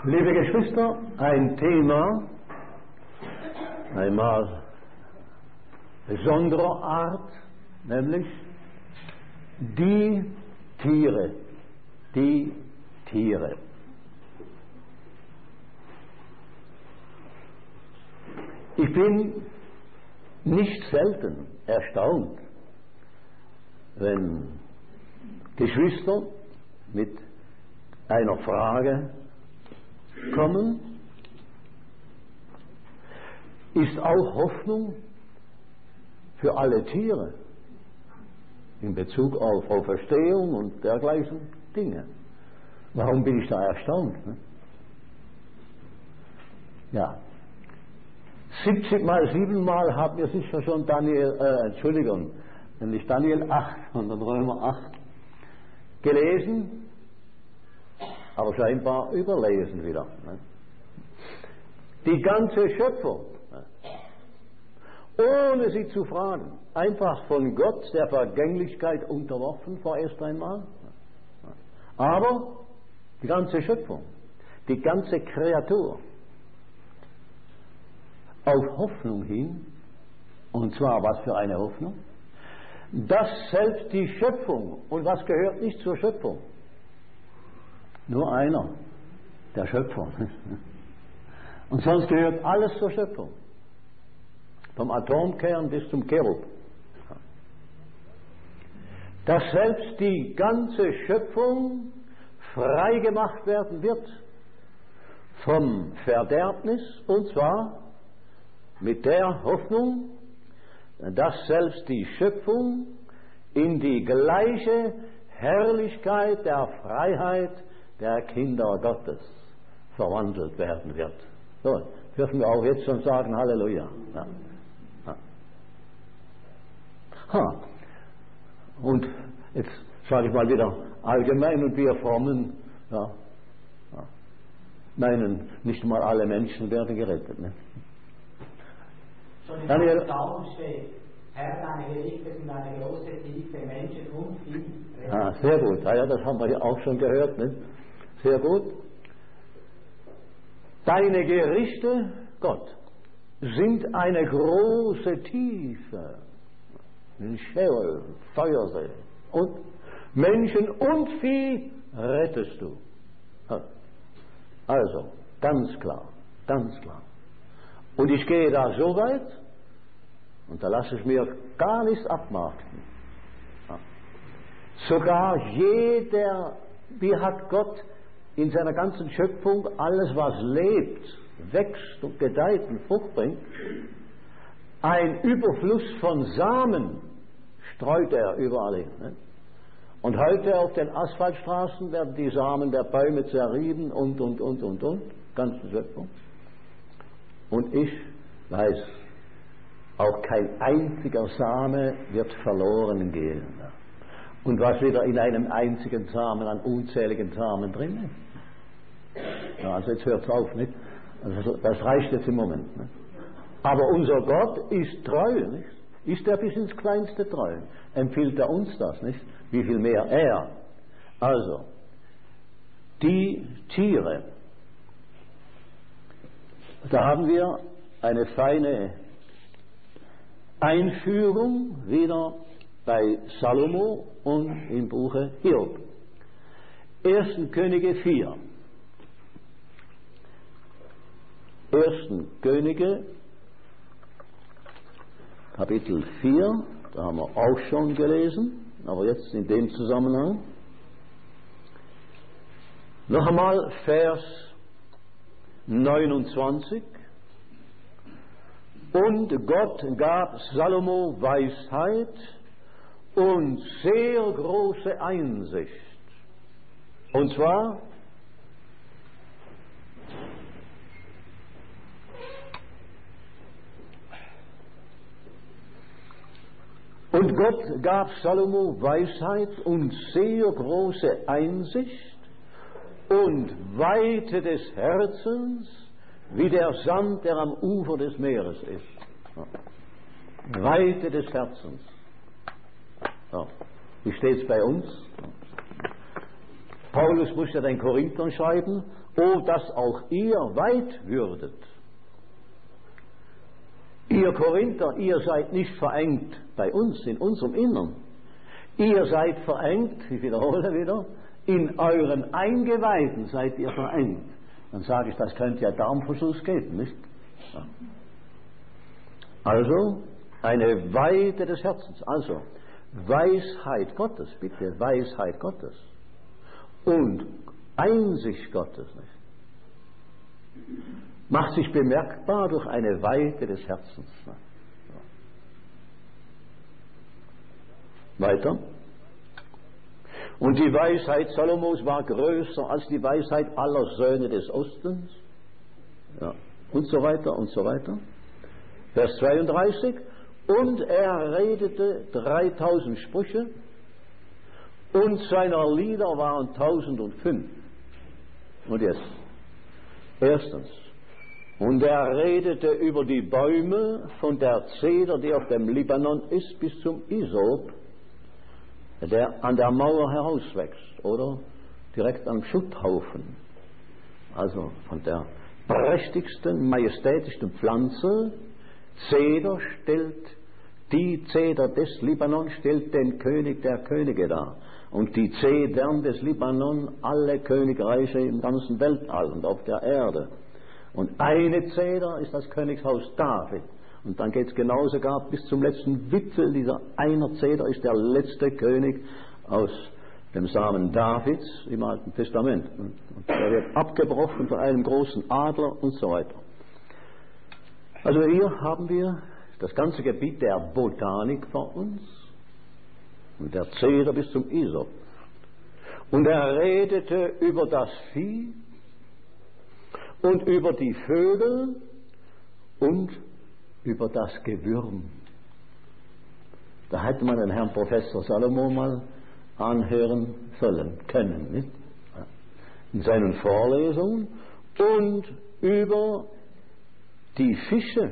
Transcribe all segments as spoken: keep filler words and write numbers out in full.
Liebe Geschwister, ein Thema, einmal besonderer Art, nämlich die Tiere, die Tiere. Ich bin nicht selten erstaunt, wenn Geschwister mit einer Frage kommen: Ist auch Hoffnung für alle Tiere in Bezug auf Auferstehung und dergleichen Dinge? Warum bin ich da erstaunt? Ne? Ja, siebzig mal sieben Mal haben wir sicher schon Daniel, äh, Entschuldigung, nämlich Daniel acht und dann Römer acht gelesen, aber scheinbar überlesen wieder. Ne? Die ganze Schöpfung, ne? Ohne sie zu fragen, einfach von Gott der Vergänglichkeit unterworfen vorerst einmal. Ne? Aber die ganze Schöpfung, die ganze Kreatur, auf Hoffnung hin, und zwar was für eine Hoffnung? Dass selbst die Schöpfung, und was gehört nicht zur Schöpfung? Nur einer, der Schöpfer. Und sonst gehört alles zur Schöpfung. Vom Atomkern bis zum Cherub. Dass selbst die ganze Schöpfung frei gemacht werden wird vom Verderbnis, und zwar mit der Hoffnung, dass selbst die Schöpfung in die gleiche Herrlichkeit der Freiheit der Kinder Gottes verwandelt werden wird. So, dürfen wir auch jetzt schon sagen, Halleluja. Ja. Ja. Ha. Und jetzt sage ich mal wieder allgemein, und wir Frommen, ja, ja, meinen, nicht mal alle Menschen werden gerettet. Ne? Schon in Daniel, der Psalm steht: Herr, deine Gerichte sind eine große Tiefe, Menschen und Vieh. Ah, sehr gut. Ja, das haben wir ja auch schon gehört. Ne? Sehr gut. Deine Gerichte, Gott, sind eine große Tiefe. In Scheol, Feuersee. Und Menschen und Vieh rettest du. Also, ganz klar, ganz klar. Und ich gehe da so weit, und da lasse ich mir gar nichts abmachen. Ja. Sogar jeder, wie hat Gott in seiner ganzen Schöpfung alles, was lebt, wächst und gedeiht und Frucht bringt, ein Überfluss von Samen streut er überall hin. Ne? Und heute auf den Asphaltstraßen werden die Samen der Bäume zerrieben und, und, und, und, und, ganze Schöpfung. Und ich weiß, auch kein einziger Same wird verloren gehen. Und was wieder in einem einzigen Samen an unzähligen Samen drin ist. Ja, also jetzt hört es auf, nicht? Also das reicht jetzt im Moment. Nicht? Aber unser Gott ist treu, nicht? Ist er bis ins Kleinste treu? Empfiehlt er uns das, nicht? Wie viel mehr er? Also, die Tiere. Da haben wir eine feine Einführung wieder bei Salomo und im Buche Hiob. ersten Könige vier. ersten Könige, Kapitel vier, da haben wir auch schon gelesen, aber jetzt in dem Zusammenhang. Noch einmal Vers neunundzwanzig. Und Gott gab Salomo Weisheit und sehr große Einsicht. Und zwar und Gott gab Salomo Weisheit und sehr große Einsicht und Weite des Herzens wie der Sand, der am Ufer des Meeres ist. Weite des Herzens. Ja. Wie steht es bei uns? Paulus muss ja den Korinthern schreiben, oh, dass auch ihr weit würdet. Ihr Korinther, ihr seid nicht verengt bei uns, in unserem Innern. Ihr seid verengt, ich wiederhole wieder, in euren Eingeweiden seid ihr verengt. Dann sage ich, das könnte ja Darmverschluss geben, nicht? Ja. Also, eine Weite des Herzens. Also, Weisheit Gottes, bitte, Weisheit Gottes. Und Einsicht Gottes, nicht? Macht sich bemerkbar durch eine Weite des Herzens. Ja. Weiter. Und die Weisheit Salomos war größer als die Weisheit aller Söhne des Ostens. Ja. Und so weiter und so weiter. Vers zweiunddreißig. Und er redete dreitausend Sprüche und seiner Lieder waren tausendfünf. Und jetzt. Erstens. Und er redete über die Bäume von der Zeder, die auf dem Libanon ist, bis zum Isop, der an der Mauer herauswächst, oder direkt am Schutthaufen. Also von der prächtigsten, majestätischsten Pflanze. Zeder stellt, die Zeder des Libanon stellt den König der Könige dar. Und die Zedern des Libanon alle Königreiche im ganzen Weltall und auf der Erde. Und eine Zeder ist das Königshaus David. Und dann geht es genauso gar bis zum letzten Wipfel. Dieser einer Zeder ist der letzte König aus dem Samen Davids im Alten Testament. Und er wird abgebrochen von einem großen Adler und so weiter. Also hier haben wir das ganze Gebiet der Botanik vor uns. Und der Zeder bis zum Isop. Und er redete über das Vieh und über die Vögel und über das Gewürm. Da hätte man den Herrn Professor Salomo mal anhören sollen, können, nicht? In seinen Vorlesungen. Und über die Fische.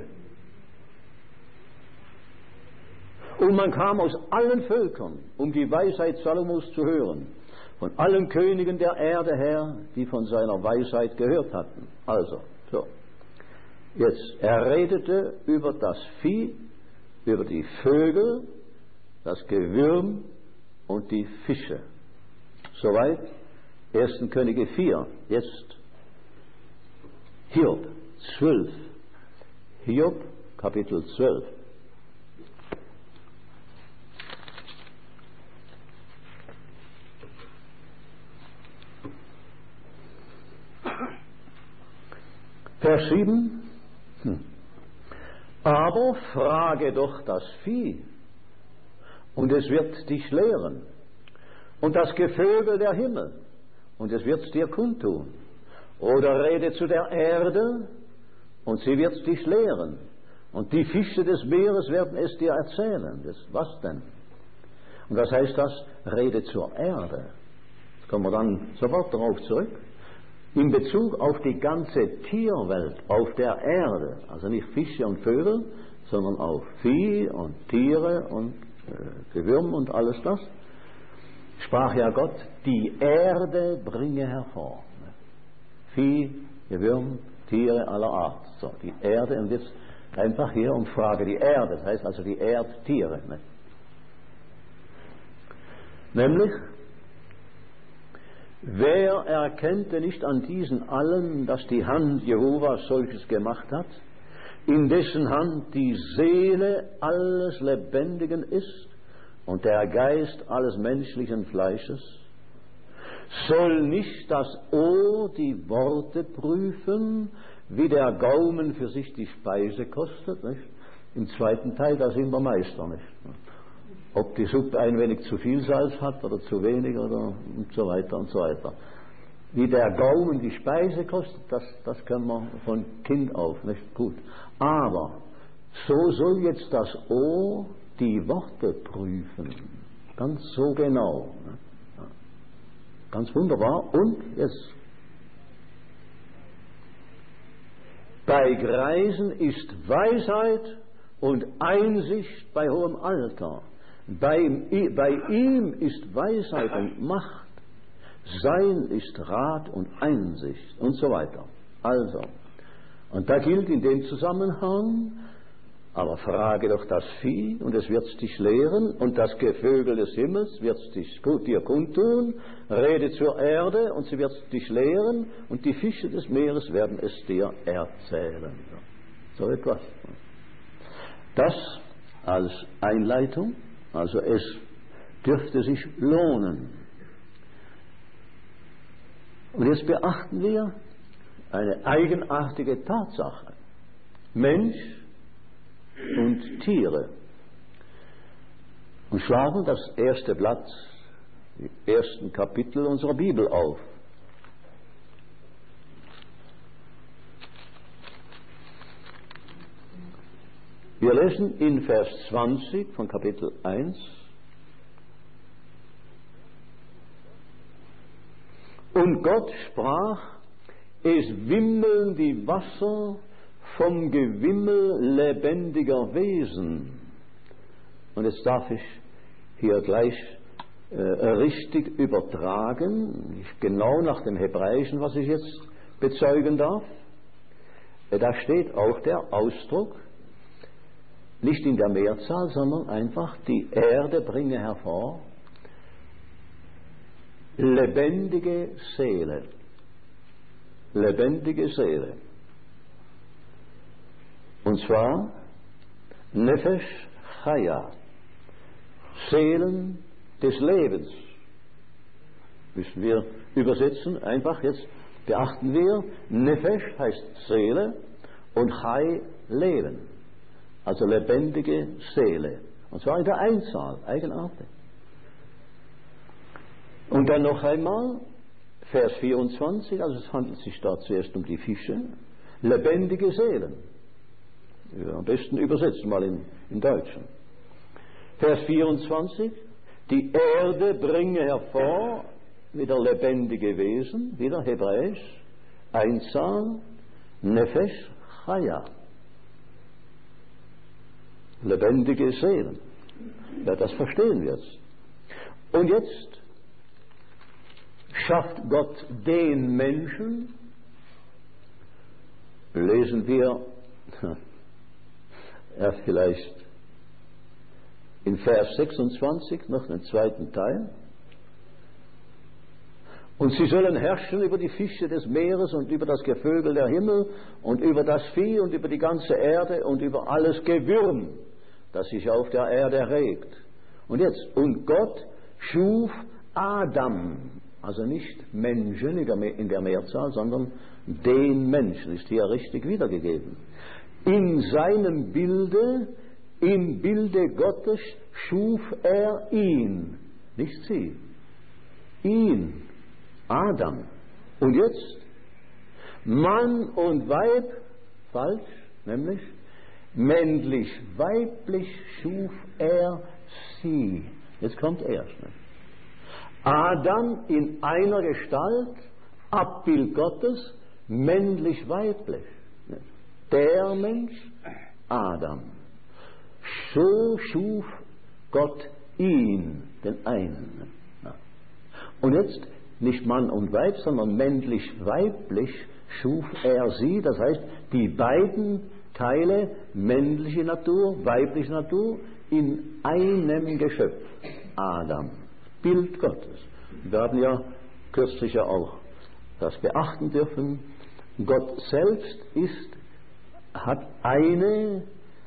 Und man kam aus allen Völkern, um die Weisheit Salomos zu hören. Von allen Königen der Erde her, die von seiner Weisheit gehört hatten. Also, so. Jetzt, er redete über das Vieh, über die Vögel, das Gewürm und die Fische. Soweit ersten Könige vier. Jetzt Hiob zwölf. Hiob, Kapitel zwölf. Vers sieben. Hm. Aber frage doch das Vieh, und es wird dich lehren, und das Gevögel der Himmel, und es wird dir kundtun. Oder rede zu der Erde, und sie wird dich lehren, und die Fische des Meeres werden es dir erzählen. Das, was denn? Und was heißt das? Rede zur Erde. Jetzt kommen wir dann sofort darauf zurück. In Bezug auf die ganze Tierwelt auf der Erde, also nicht Fische und Vögel, sondern auch Vieh und Tiere und äh, Gewürm und alles das, sprach ja Gott, die Erde bringe hervor. Vieh, Gewürm, Tiere aller Art. So, die Erde, und jetzt einfach hier und frage die Erde, das heißt also die Erdtiere. Ne? Nämlich, wer erkennte nicht an diesen allen, dass die Hand Jehovas solches gemacht hat, in dessen Hand die Seele alles Lebendigen ist und der Geist alles menschlichen Fleisches? Soll nicht das Ohr die Worte prüfen, wie der Gaumen für sich die Speise kostet? Nicht? Im zweiten Teil, da sind wir Meister, nicht? Ob die Suppe ein wenig zu viel Salz hat oder zu wenig oder und so weiter und so weiter. Wie der Gaumen die Speise kostet, das, das können wir von Kind auf, nicht gut. Aber so soll jetzt das Ohr die Worte prüfen. Ganz so genau. Ganz wunderbar. Und jetzt. Bei Greisen ist Weisheit und Einsicht bei hohem Alter. Bei, bei ihm ist Weisheit und Macht. Sein ist Rat und Einsicht und so weiter. Also, und da gilt in dem Zusammenhang, aber frage doch das Vieh und es wird dich lehren und das Gevögel des Himmels wird dich dir kundtun, rede zur Erde und sie wird dich lehren und die Fische des Meeres werden es dir erzählen. So etwas. Das als Einleitung, also es dürfte sich lohnen. Und jetzt beachten wir eine eigenartige Tatsache. Mensch und Tiere. Und schlagen das erste Blatt, die ersten Kapitel unserer Bibel auf. Wir lesen in Vers zwanzig von Kapitel eins. Und Gott sprach, es wimmeln die Wasser vom Gewimmel lebendiger Wesen. Und jetzt darf ich hier gleich äh, richtig übertragen, nicht genau nach dem Hebräischen, was ich jetzt bezeugen darf. Äh, da steht auch der Ausdruck, nicht in der Mehrzahl, sondern einfach, die Erde bringe hervor lebendige Seele. Lebendige Seele. Und zwar Nefesh Chaya, Seelen des Lebens. Müssen wir übersetzen, einfach jetzt beachten wir, Nefesh heißt Seele und Chai Leben. Also lebendige Seele. Und zwar in der Einzahl, eigenartig. Und dann noch einmal, Vers vierundzwanzig, also es handelt sich da zuerst um die Fische, lebendige Seelen. Ja, am besten übersetzen mal in, in Deutschen. Vers vierundzwanzig, die Erde bringe hervor, wieder lebendige Wesen, wieder Hebräisch, Einzahl, Nefesh Chaya. Lebendige Seelen. Ja, das verstehen wir jetzt. Und jetzt schafft Gott den Menschen, lesen wir erst vielleicht in Vers sechsundzwanzig noch den zweiten Teil. Und sie sollen herrschen über die Fische des Meeres und über das Gevögel der Himmel und über das Vieh und über die ganze Erde und über alles Gewürm, das sich auf der Erde regt. Und jetzt, und Gott schuf Adam, also nicht Menschen in der Mehrzahl, sondern den Menschen, ist hier richtig wiedergegeben. In seinem Bilde, im Bilde Gottes schuf er ihn, nicht sie, ihn, Adam. Und jetzt, Mann und Weib, falsch, nämlich, männlich, weiblich schuf er sie. Jetzt kommt er. Ne? Adam in einer Gestalt, Abbild Gottes, männlich, weiblich. Ne? Der Mensch, Adam. So schuf Gott ihn, den einen. Ne? Und jetzt nicht Mann und Weib, sondern männlich, weiblich schuf er sie. Das heißt, die beiden Teile, männliche Natur, weibliche Natur, in einem Geschöpf, Adam, Bild Gottes. Wir haben ja kürzlich ja auch das beachten dürfen. Gott selbst ist, hat eine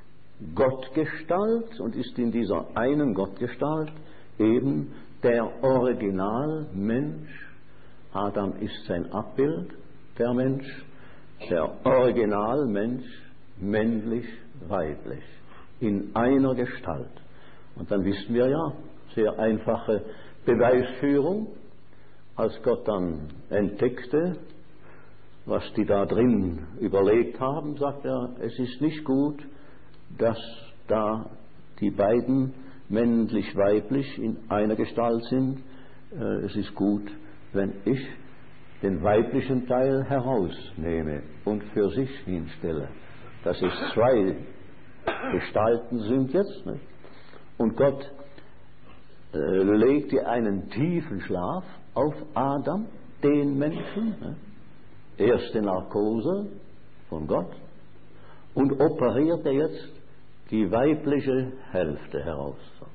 Gottgestalt und ist in dieser einen Gottgestalt eben der Originalmensch. Adam ist sein Abbild, der Mensch, der Originalmensch, männlich, weiblich, in einer Gestalt. Und dann wissen wir ja, sehr einfache Beweisführung, als Gott dann entdeckte, was die da drin überlegt haben, sagt er, es ist nicht gut, dass da die beiden männlich-weiblich in einer Gestalt sind. Es ist gut, wenn ich den weiblichen Teil herausnehme und für sich hinstelle. Dass es zwei Gestalten sind jetzt. Nicht? Und Gott äh, legte einen tiefen Schlaf auf Adam, den Menschen, ne? Erste Narkose von Gott, und operierte jetzt die weibliche Hälfte heraus.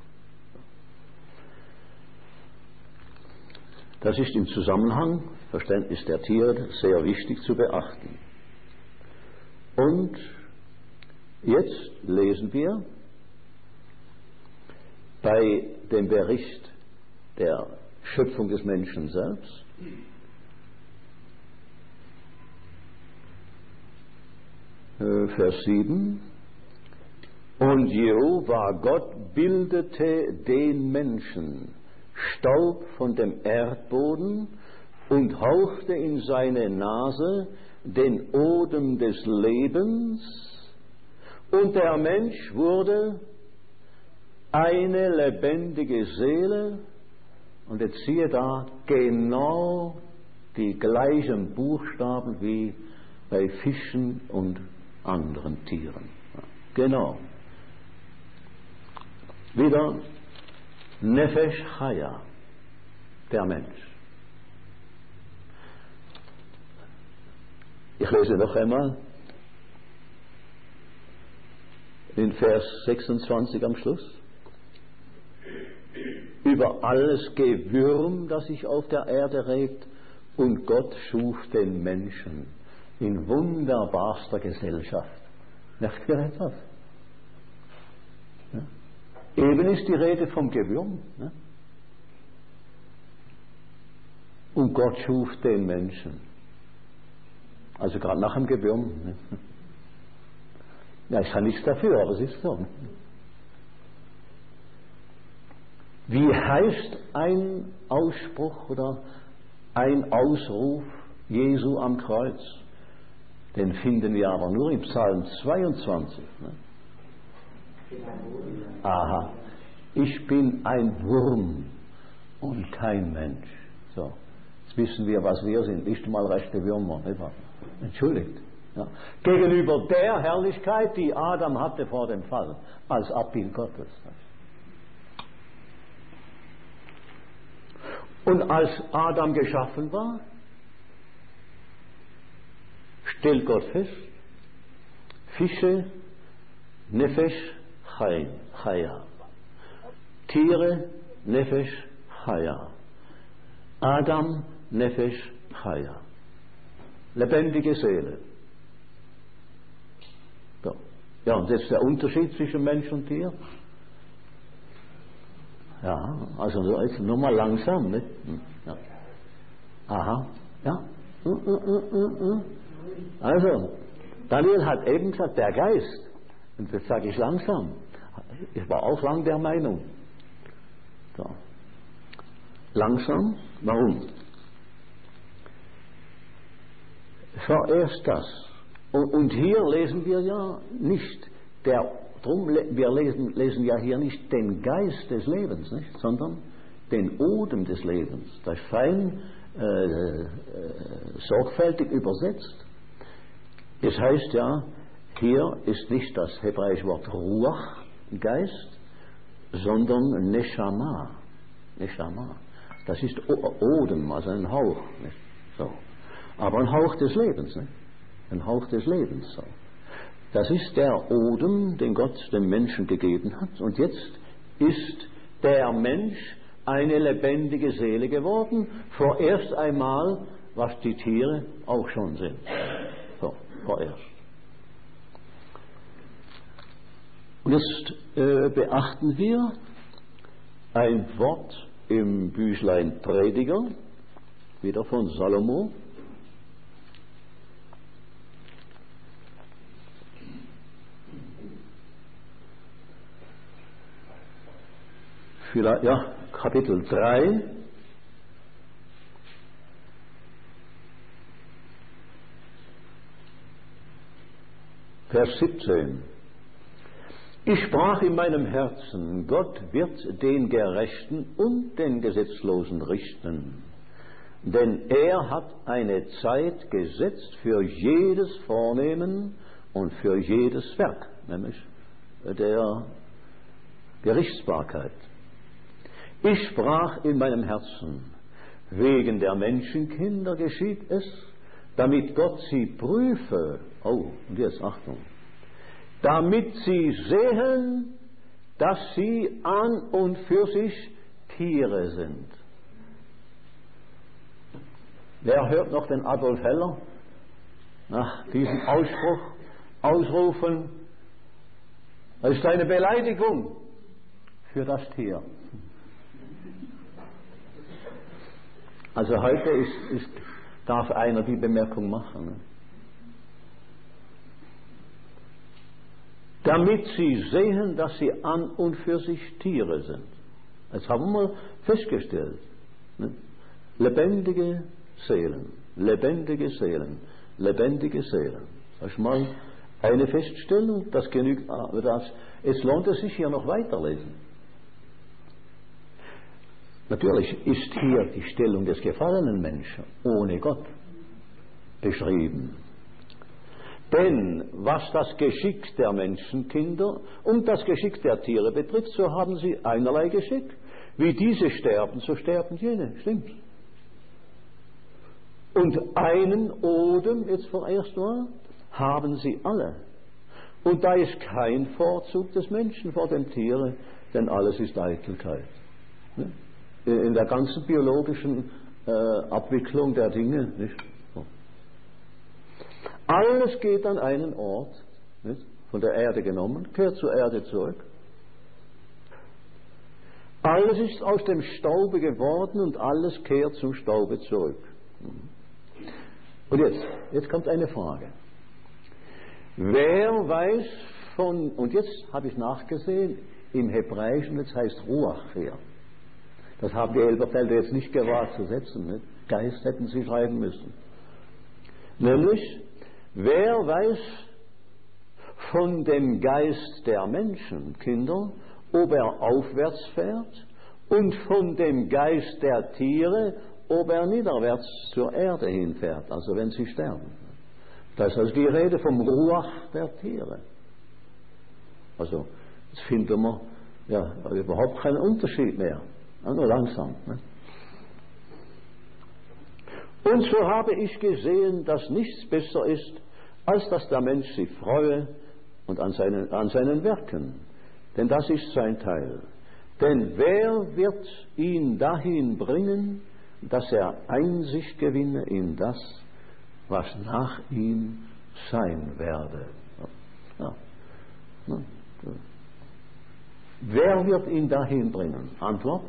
Das ist im Zusammenhang, Verständnis der Tiere, sehr wichtig zu beachten. Und jetzt lesen wir bei dem Bericht der Schöpfung des Menschen selbst, Vers sieben, und Jehova Gott bildete den Menschen Staub von dem Erdboden und hauchte in seine Nase den Odem des Lebens, und der Mensch wurde eine lebendige Seele. Und jetzt siehe da genau die gleichen Buchstaben wie bei Fischen und anderen Tieren. Genau. Wieder Nefesh Chaya, der Mensch. Ich lese noch einmal in Vers sechsundzwanzig am Schluss. Über alles Gewürm, das sich auf der Erde regt, und Gott schuf den Menschen in wunderbarster Gesellschaft. Merkt ihr etwas? Ja. Eben ist die Rede vom Gewürm. Ne? Und Gott schuf den Menschen. Also gerade nach dem Gewürm. Ne? Ja, ich kann nichts dafür, aber es ist so. Wie heißt ein Ausspruch oder ein Ausruf Jesu am Kreuz? Den finden wir aber nur im Psalm zweiundzwanzig. Ne? Aha, ich bin ein Wurm und kein Mensch. So, jetzt wissen wir, was wir sind. Nicht mal rechte Würmer. Nicht wahr? Entschuldigt. Ja. Gegenüber der Herrlichkeit, die Adam hatte vor dem Fall, als Abbild Gottes. Und als Adam geschaffen war, stellt Gott fest, Fische, Nefesh Chaya, Tiere, Nefesh Chaya, Adam, Nefesh Chaya, lebendige Seele. So. Ja, und jetzt der Unterschied zwischen Mensch und Tier. Ja, also jetzt nur mal langsam, ne? Ja. Aha, ja. Also, Daniel hat eben gesagt, der Geist. Und jetzt sage ich langsam. Ich war auch lang der Meinung. So. Langsam, warum? Vorerst das. Und, und hier lesen wir ja nicht, der, drum, wir lesen, lesen ja hier nicht den Geist des Lebens, nicht, sondern den Odem des Lebens. Das ist fein äh, äh, sorgfältig übersetzt. Es heißt ja, hier ist nicht das hebräische Wort Ruach, Geist, sondern Neshama. Neshama. Das ist Odem, also ein Hauch. Nicht? So. Aber ein Hauch des Lebens. Nicht? Ein Hauch des Lebens. So. Das ist der Odem, den Gott dem Menschen gegeben hat. Und jetzt ist der Mensch eine lebendige Seele geworden. Vorerst einmal, was die Tiere auch schon sind. So, vorerst. Und jetzt äh, beachten wir ein Wort im Büchlein Prediger, wieder von Salomo. Vielleicht, ja, Kapitel drei. Vers siebzehn. Ich sprach in meinem Herzen, Gott wird den Gerechten und den Gesetzlosen richten, denn er hat eine Zeit gesetzt für jedes Vornehmen und für jedes Werk, nämlich der Gerichtsbarkeit. Ich sprach in meinem Herzen, wegen der Menschenkinder geschieht es, damit Gott sie prüfe. Oh, und jetzt Achtung. Damit sie sehen, dass sie an und für sich Tiere sind. Wer hört noch den Adolf Heller nach diesem Ausspruch ausrufen? Das ist eine Beleidigung für das Tier. Also heute ist, ist, darf einer die Bemerkung machen. Ne? Damit sie sehen, dass sie an und für sich Tiere sind. Das haben wir festgestellt. Ne? Lebendige Seelen, lebendige Seelen, lebendige Seelen. Das ist mal eine Feststellung, das genügt, das, es lohnt es sich hier noch weiterlesen. Natürlich ist hier die Stellung des gefallenen Menschen ohne Gott beschrieben. Denn was das Geschick der Menschenkinder und das Geschick der Tiere betrifft, so haben sie einerlei Geschick. Wie diese sterben, so sterben jene. Stimmt. Und einen Odem, jetzt vorerst mal, haben sie alle. Und da ist kein Vorzug des Menschen vor dem Tiere, denn alles ist Eitelkeit. In der ganzen biologischen äh, Abwicklung der Dinge. Nicht? So. Alles geht an einen Ort, nicht? Von der Erde genommen, kehrt zur Erde zurück. Alles ist aus dem Staube geworden und alles kehrt zum Staube zurück. Und jetzt, jetzt kommt eine Frage. Wer weiß von, und jetzt habe ich nachgesehen, im Hebräischen, das heißt Ruach hier. Das haben die Elberfelder jetzt nicht gewagt zu setzen. Nicht? Geist hätten sie schreiben müssen. Nämlich, wer weiß von dem Geist der Menschenkinder, ob er aufwärts fährt, und von dem Geist der Tiere, ob er niederwärts zur Erde hinfährt, also wenn sie sterben. Da ist also die Rede vom Ruach der Tiere. Also, jetzt finden wir ja überhaupt keinen Unterschied mehr. Ja, nur langsam. Ne? Und so habe ich gesehen, dass nichts besser ist, als dass der Mensch sich freue und an seinen, an seinen Werken. Denn das ist sein Teil. Denn wer wird ihn dahin bringen, dass er Einsicht gewinne in das, was nach ihm sein werde? Ja. Ja. Wer wird ihn dahin bringen? Antwort?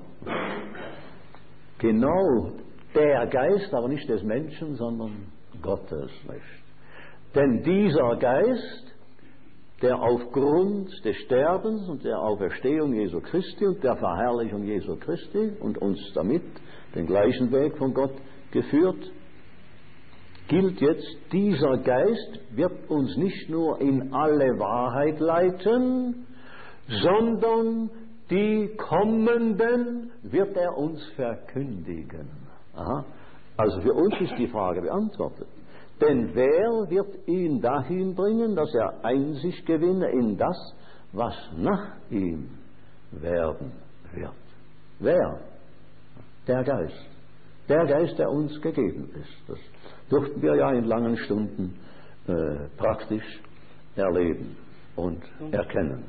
Genau der Geist, aber nicht des Menschen, sondern Gottes. Nicht? Denn dieser Geist, der aufgrund des Sterbens und der Auferstehung Jesu Christi und der Verherrlichung Jesu Christi und uns damit den gleichen Weg von Gott geführt, gilt jetzt, dieser Geist wird uns nicht nur in alle Wahrheit leiten, sondern die kommenden wird er uns verkündigen. Aha. Also für uns ist die Frage beantwortet. Denn wer wird ihn dahin bringen, dass er Einsicht gewinne in das, was nach ihm werden wird? Wer? Der Geist. Der Geist, der uns gegeben ist. Das durften wir ja in langen Stunden äh, praktisch erleben und erkennen.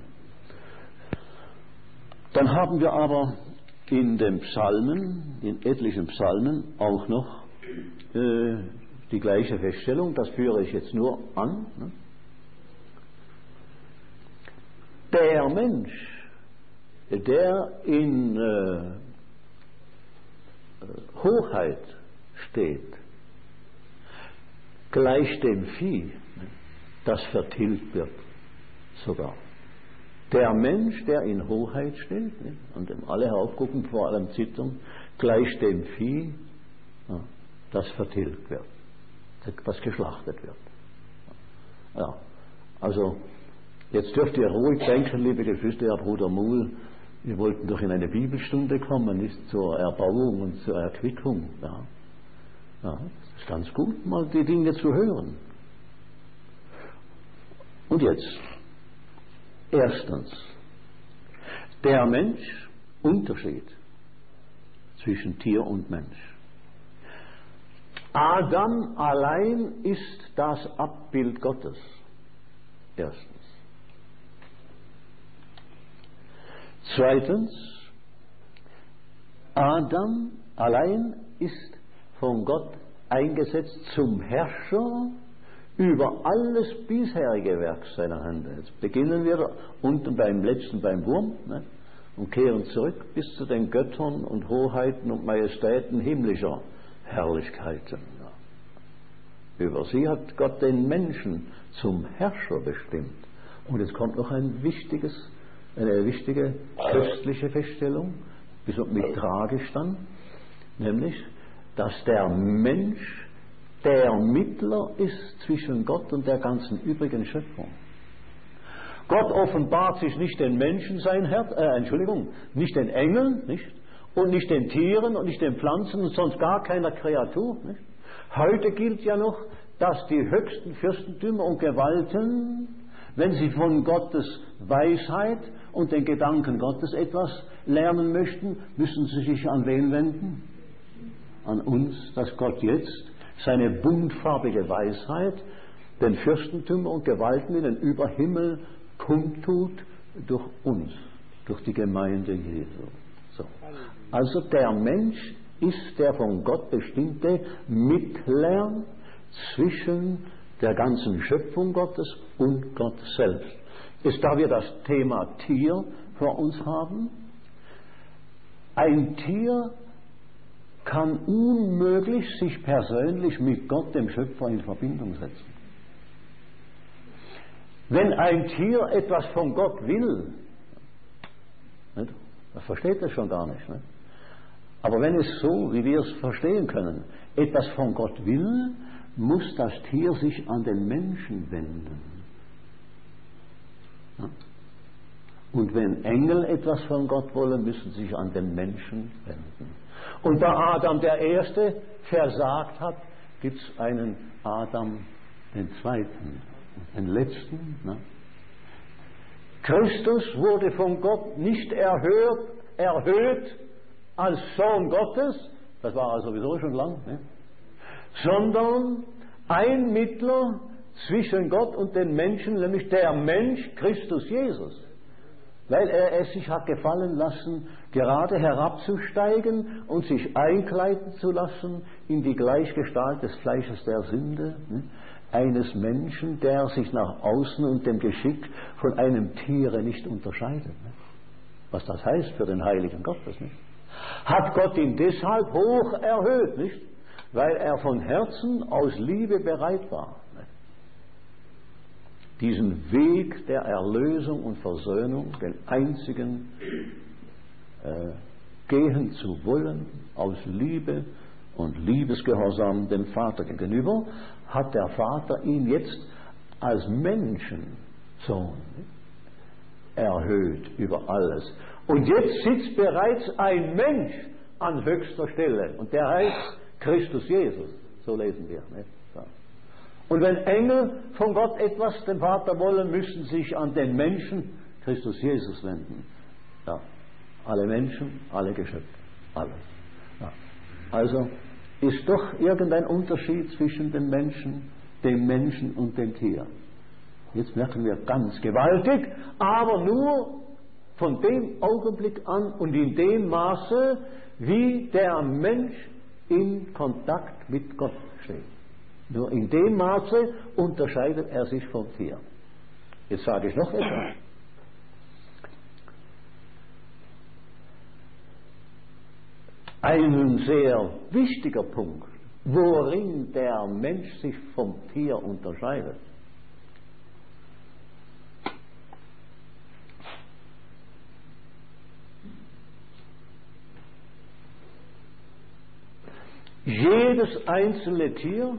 Dann haben wir aber in den Psalmen, in etlichen Psalmen auch noch äh, die gleiche Feststellung, das führe ich jetzt nur an. Ne? Der Mensch, der in äh, Hochheit steht, gleich dem Vieh, das vertilgt wird sogar. Der Mensch, der in Hochheit steht, ne, und dem alle heraufgucken, vor allem zittern, gleich dem Vieh, ja, das vertilgt wird, das geschlachtet wird. Ja, also, jetzt dürft ihr ruhig denken, liebe Geschwister, Herr Bruder Muhl, wir wollten doch in eine Bibelstunde kommen, nicht zur Erbauung und zur Erquickung. Ja, ja, es ist ganz gut, mal die Dinge zu hören. Und jetzt, erstens, der Mensch, Unterschied, zwischen Tier und Mensch. Adam allein ist das Abbild Gottes. Erstens. Zweitens, Adam allein ist von Gott eingesetzt zum Herrscher über alles bisherige Werk seiner Hände. Jetzt beginnen wir unten beim letzten, beim Wurm, ne, und kehren zurück bis zu den Göttern und Hoheiten und Majestäten himmlischer Herrlichkeiten. Ja. Über sie hat Gott den Menschen zum Herrscher bestimmt. Und es kommt noch ein wichtiges, eine wichtige köstliche Feststellung, mit tragisch dann, nämlich, dass der Mensch der Mittler ist zwischen Gott und der ganzen übrigen Schöpfung. Gott offenbart sich nicht den Menschen sein Herz, äh, Entschuldigung, nicht den Engeln, nicht? Und nicht den Tieren und nicht den Pflanzen und sonst gar keiner Kreatur, nicht? Heute gilt ja noch, dass die höchsten Fürstentümer und Gewalten, wenn sie von Gottes Weisheit und den Gedanken Gottes etwas lernen möchten, müssen sie sich an wen wenden? An uns, dass Gott jetzt seine buntfarbige Weisheit den Fürstentümern und Gewalten in den Überhimmel kundtut durch uns, durch die Gemeinde Jesu. So. Also der Mensch ist der von Gott bestimmte Mittler zwischen der ganzen Schöpfung Gottes und Gott selbst. Ist, da wir das Thema Tier vor uns haben, ein Tier kann unmöglich sich persönlich mit Gott, dem Schöpfer, in Verbindung setzen. Wenn ein Tier etwas von Gott will, nicht? Das versteht es schon gar nicht. Nicht? Aber wenn es so, wie wir es verstehen können, etwas von Gott will, muss das Tier sich an den Menschen wenden. Ja? Und wenn Engel etwas von Gott wollen, müssen sie sich an den Menschen wenden. Und da Adam der Erste versagt hat, gibt es einen Adam den Zweiten, den Letzten. Ne? Christus wurde von Gott nicht erhöht, erhöht als Sohn Gottes, das war er sowieso schon lang, ne? Sondern ein Mittler zwischen Gott und den Menschen, nämlich der Mensch Christus Jesus. Weil er es sich hat gefallen lassen, gerade herabzusteigen und sich einkleiden zu lassen in die Gleichgestalt des Fleisches der Sünde, ne? Eines Menschen, der sich nach außen und dem Geschick von einem Tiere nicht unterscheidet. Ne? Was das heißt für den Heiligen Gottes, nicht? Hat Gott ihn deshalb hoch erhöht, nicht? Weil er von Herzen aus Liebe bereit war, nicht? Diesen Weg der Erlösung und Versöhnung, den einzigen, äh, gehen zu wollen, aus Liebe und Liebesgehorsam dem Vater gegenüber, hat der Vater ihn jetzt als Menschensohn erhöht über alles. Und jetzt sitzt bereits ein Mensch an höchster Stelle und der heißt Christus Jesus. So lesen wir. Nicht? So. Und wenn Engel von Gott etwas dem Vater wollen, müssen sie sich an den Menschen Christus Jesus wenden. Ja. Alle Menschen, alle Geschöpfe, alles. Ja. Also ist doch irgendein Unterschied zwischen dem Menschen, dem Menschen und dem Tier. Jetzt merken wir ganz gewaltig, aber nur von dem Augenblick an und in dem Maße, wie der Mensch in Kontakt mit Gott steht. Nur in dem Maße unterscheidet er sich vom Tier. Jetzt sage ich noch etwas. Ein sehr wichtiger Punkt, worin der Mensch sich vom Tier unterscheidet. Jedes einzelne Tier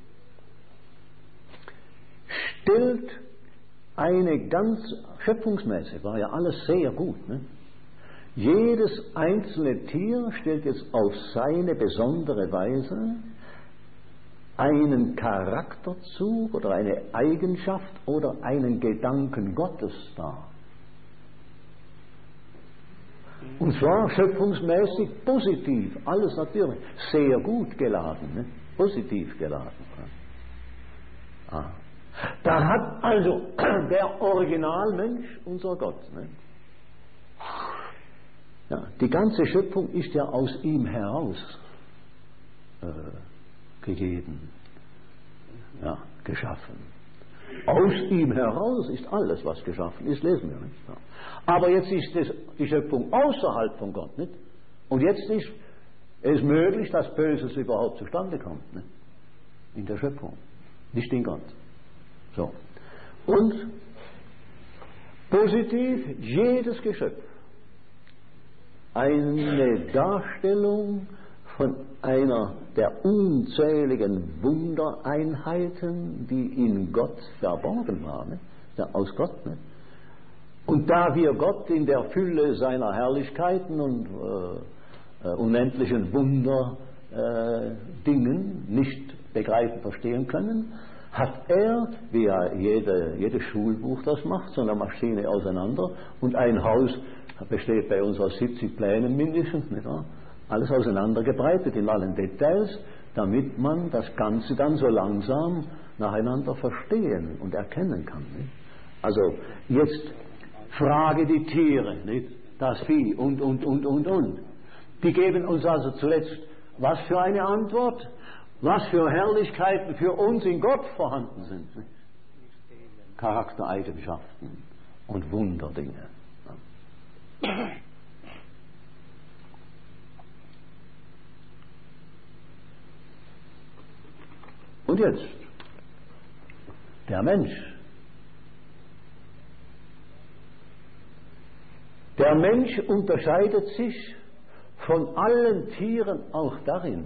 stellt eine ganz, schöpfungsmäßig war ja alles sehr gut, ne? Jedes einzelne Tier stellt jetzt auf seine besondere Weise einen Charakterzug oder eine Eigenschaft oder einen Gedanken Gottes dar. Und zwar schöpfungsmäßig positiv, alles natürlich, sehr gut geladen, ne? Positiv geladen. Ah. Da hat also der Originalmensch, unser Gott, ne? Ja, die ganze Schöpfung ist ja aus ihm heraus äh, gegeben, ja, geschaffen. Aus ihm heraus ist alles, was geschaffen ist, lesen wir nicht. Ja. Aber jetzt ist das, die Schöpfung außerhalb von Gott, nicht? Und jetzt ist es möglich, dass Böses überhaupt zustande kommt, nicht? In der Schöpfung, nicht in Gott. So. Und positiv jedes Geschöpf eine Darstellung von einer der unzähligen Wundereinheiten, die in Gott verborgen waren, ne? Ja, aus Gott. Ne? Und da wir Gott in der Fülle seiner Herrlichkeiten und äh, äh, unendlichen Wunderdingen äh, nicht begreifen, verstehen können, hat er, wie ja jede, jedes Schulbuch das macht, so eine Maschine auseinander, und ein Haus besteht bei uns aus siebzig Plänen mindestens, nicht wahr? Alles auseinandergebreitet in allen Details, damit man das Ganze dann so langsam nacheinander verstehen und erkennen kann. Nicht? Also jetzt frage die Tiere, nicht? Das Vieh und, und, und, und, und. Die geben uns also zuletzt was für eine Antwort? Was für Herrlichkeiten für uns in Gott vorhanden sind. Nicht? Charaktereigenschaften und Wunderdinge. Und jetzt, der Mensch. Der Mensch unterscheidet sich von allen Tieren auch darin,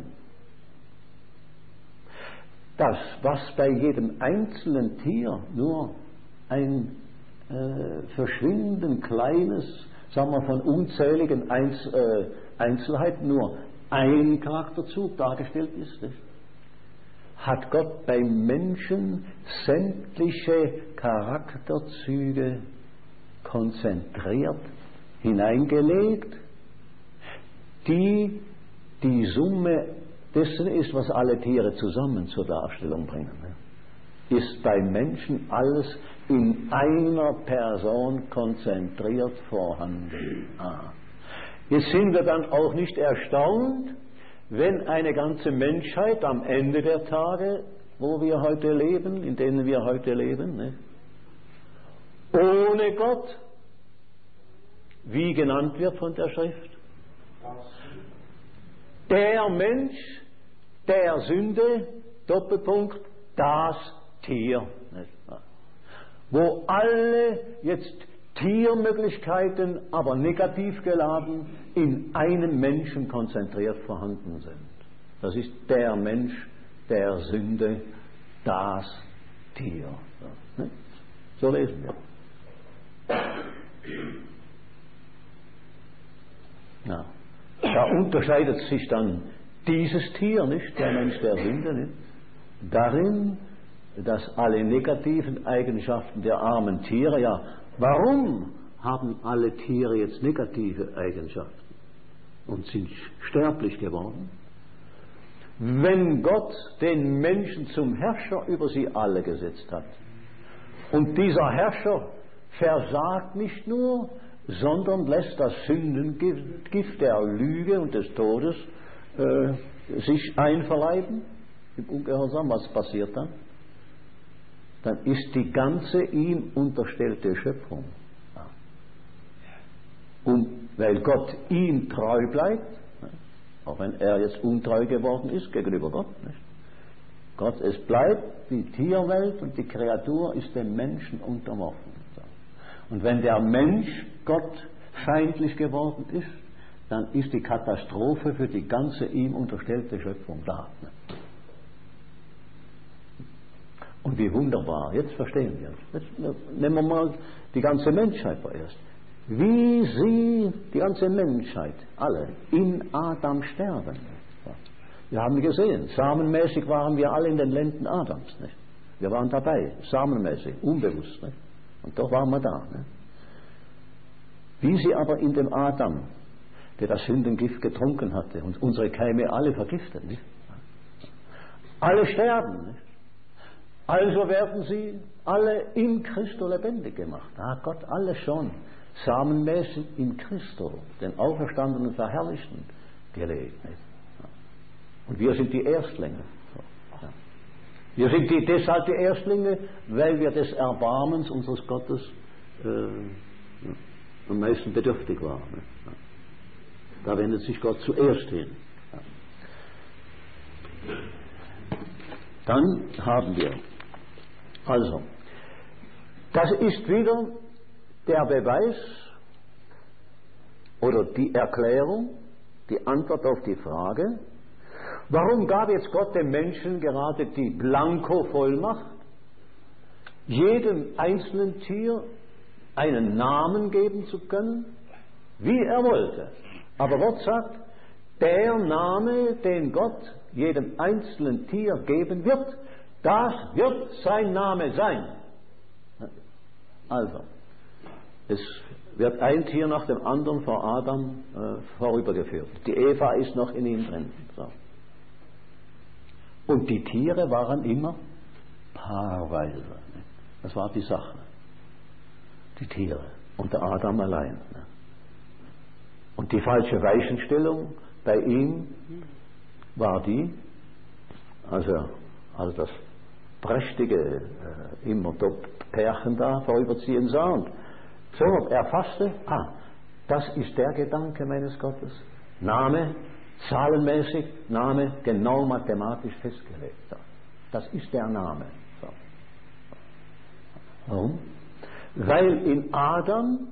dass was bei jedem einzelnen Tier nur ein äh, verschwindend kleines, sagen wir von unzähligen Einz, äh, Einzelheiten nur ein Charakterzug dargestellt ist, nicht? Hat Gott beim Menschen sämtliche Charakterzüge konzentriert hineingelegt, die die Summe dessen ist, was alle Tiere zusammen zur Darstellung bringen. Ist beim Menschen alles in einer Person konzentriert vorhanden. Ah. Jetzt sind wir dann auch nicht erstaunt, wenn eine ganze Menschheit am Ende der Tage, wo wir heute leben, in denen wir heute leben, ne, ohne Gott, wie genannt wird von der Schrift? Der Mensch, der Sünde, Doppelpunkt, das Tier. Nicht? Wo alle jetzt Tiermöglichkeiten, aber negativ geladen, in einem Menschen konzentriert vorhanden sind. Das ist der Mensch, der Sünde, das Tier. So, so lesen wir. Ja. Da unterscheidet sich dann dieses Tier, nicht, der Mensch der Sünde, nicht, darin, dass alle negativen Eigenschaften der armen Tiere, ja, warum haben alle Tiere jetzt negative Eigenschaften und sind sterblich geworden? Wenn Gott den Menschen zum Herrscher über sie alle gesetzt hat und dieser Herrscher versagt nicht nur, sondern lässt das Sündengift der Lüge und des Todes äh, sich einverleiben im Ungehorsam, was passiert dann? Dann ist die ganze ihm unterstellte Schöpfung. Und weil Gott ihm treu bleibt, auch wenn er jetzt untreu geworden ist gegenüber Gott, nicht? Gott, es bleibt, die Tierwelt und die Kreatur ist dem Menschen unterworfen. Und wenn der Mensch Gott feindlich geworden ist, dann ist die Katastrophe für die ganze ihm unterstellte Schöpfung da. Und wie wunderbar, jetzt verstehen wir es. Jetzt nehmen wir mal die ganze Menschheit vorerst. Wie sie, die ganze Menschheit, alle, in Adam sterben. Wir haben gesehen, samenmäßig waren wir alle in den Lenden Adams. Nicht? Wir waren dabei, samenmäßig, unbewusst. Nicht? Und doch waren wir da. Nicht? Wie sie aber in dem Adam der das Sündengift getrunken hatte und unsere Keime alle vergiftet. Nicht? Alle sterben. Nicht? Also werden sie alle in Christo lebendig gemacht. Da hat Gott alles schon samenmäßig in Christo, den Auferstandenen, Verherrlichten, gelegt. Nicht? Und wir sind die Erstlinge. Wir sind die, deshalb die Erstlinge, weil wir des Erbarmens unseres Gottes äh, am meisten bedürftig waren. Da wendet sich Gott zuerst hin. Dann haben wir, also, das ist wieder der Beweis oder die Erklärung, die Antwort auf die Frage, warum gab jetzt Gott dem Menschen gerade die Blanko-Vollmacht, jedem einzelnen Tier einen Namen geben zu können, wie er wollte. Aber Gott sagt, der Name, den Gott jedem einzelnen Tier geben wird, das wird sein Name sein. Also, es wird ein Tier nach dem anderen vor Adam äh, vorübergeführt. Die Eva ist noch in ihm drin. So. Und die Tiere waren immer paarweise. Das war die Sache. Die Tiere. Und der Adam allein. Und die falsche Weichenstellung bei ihm war die, also, also das prächtige, äh, immer Pärchen da vorüberziehen sah und so, er fasste, ah, das ist der Gedanke meines Gottes. Name, zahlenmäßig, Name genau mathematisch festgelegt. So. Das ist der Name. So. Warum? Weil in Adam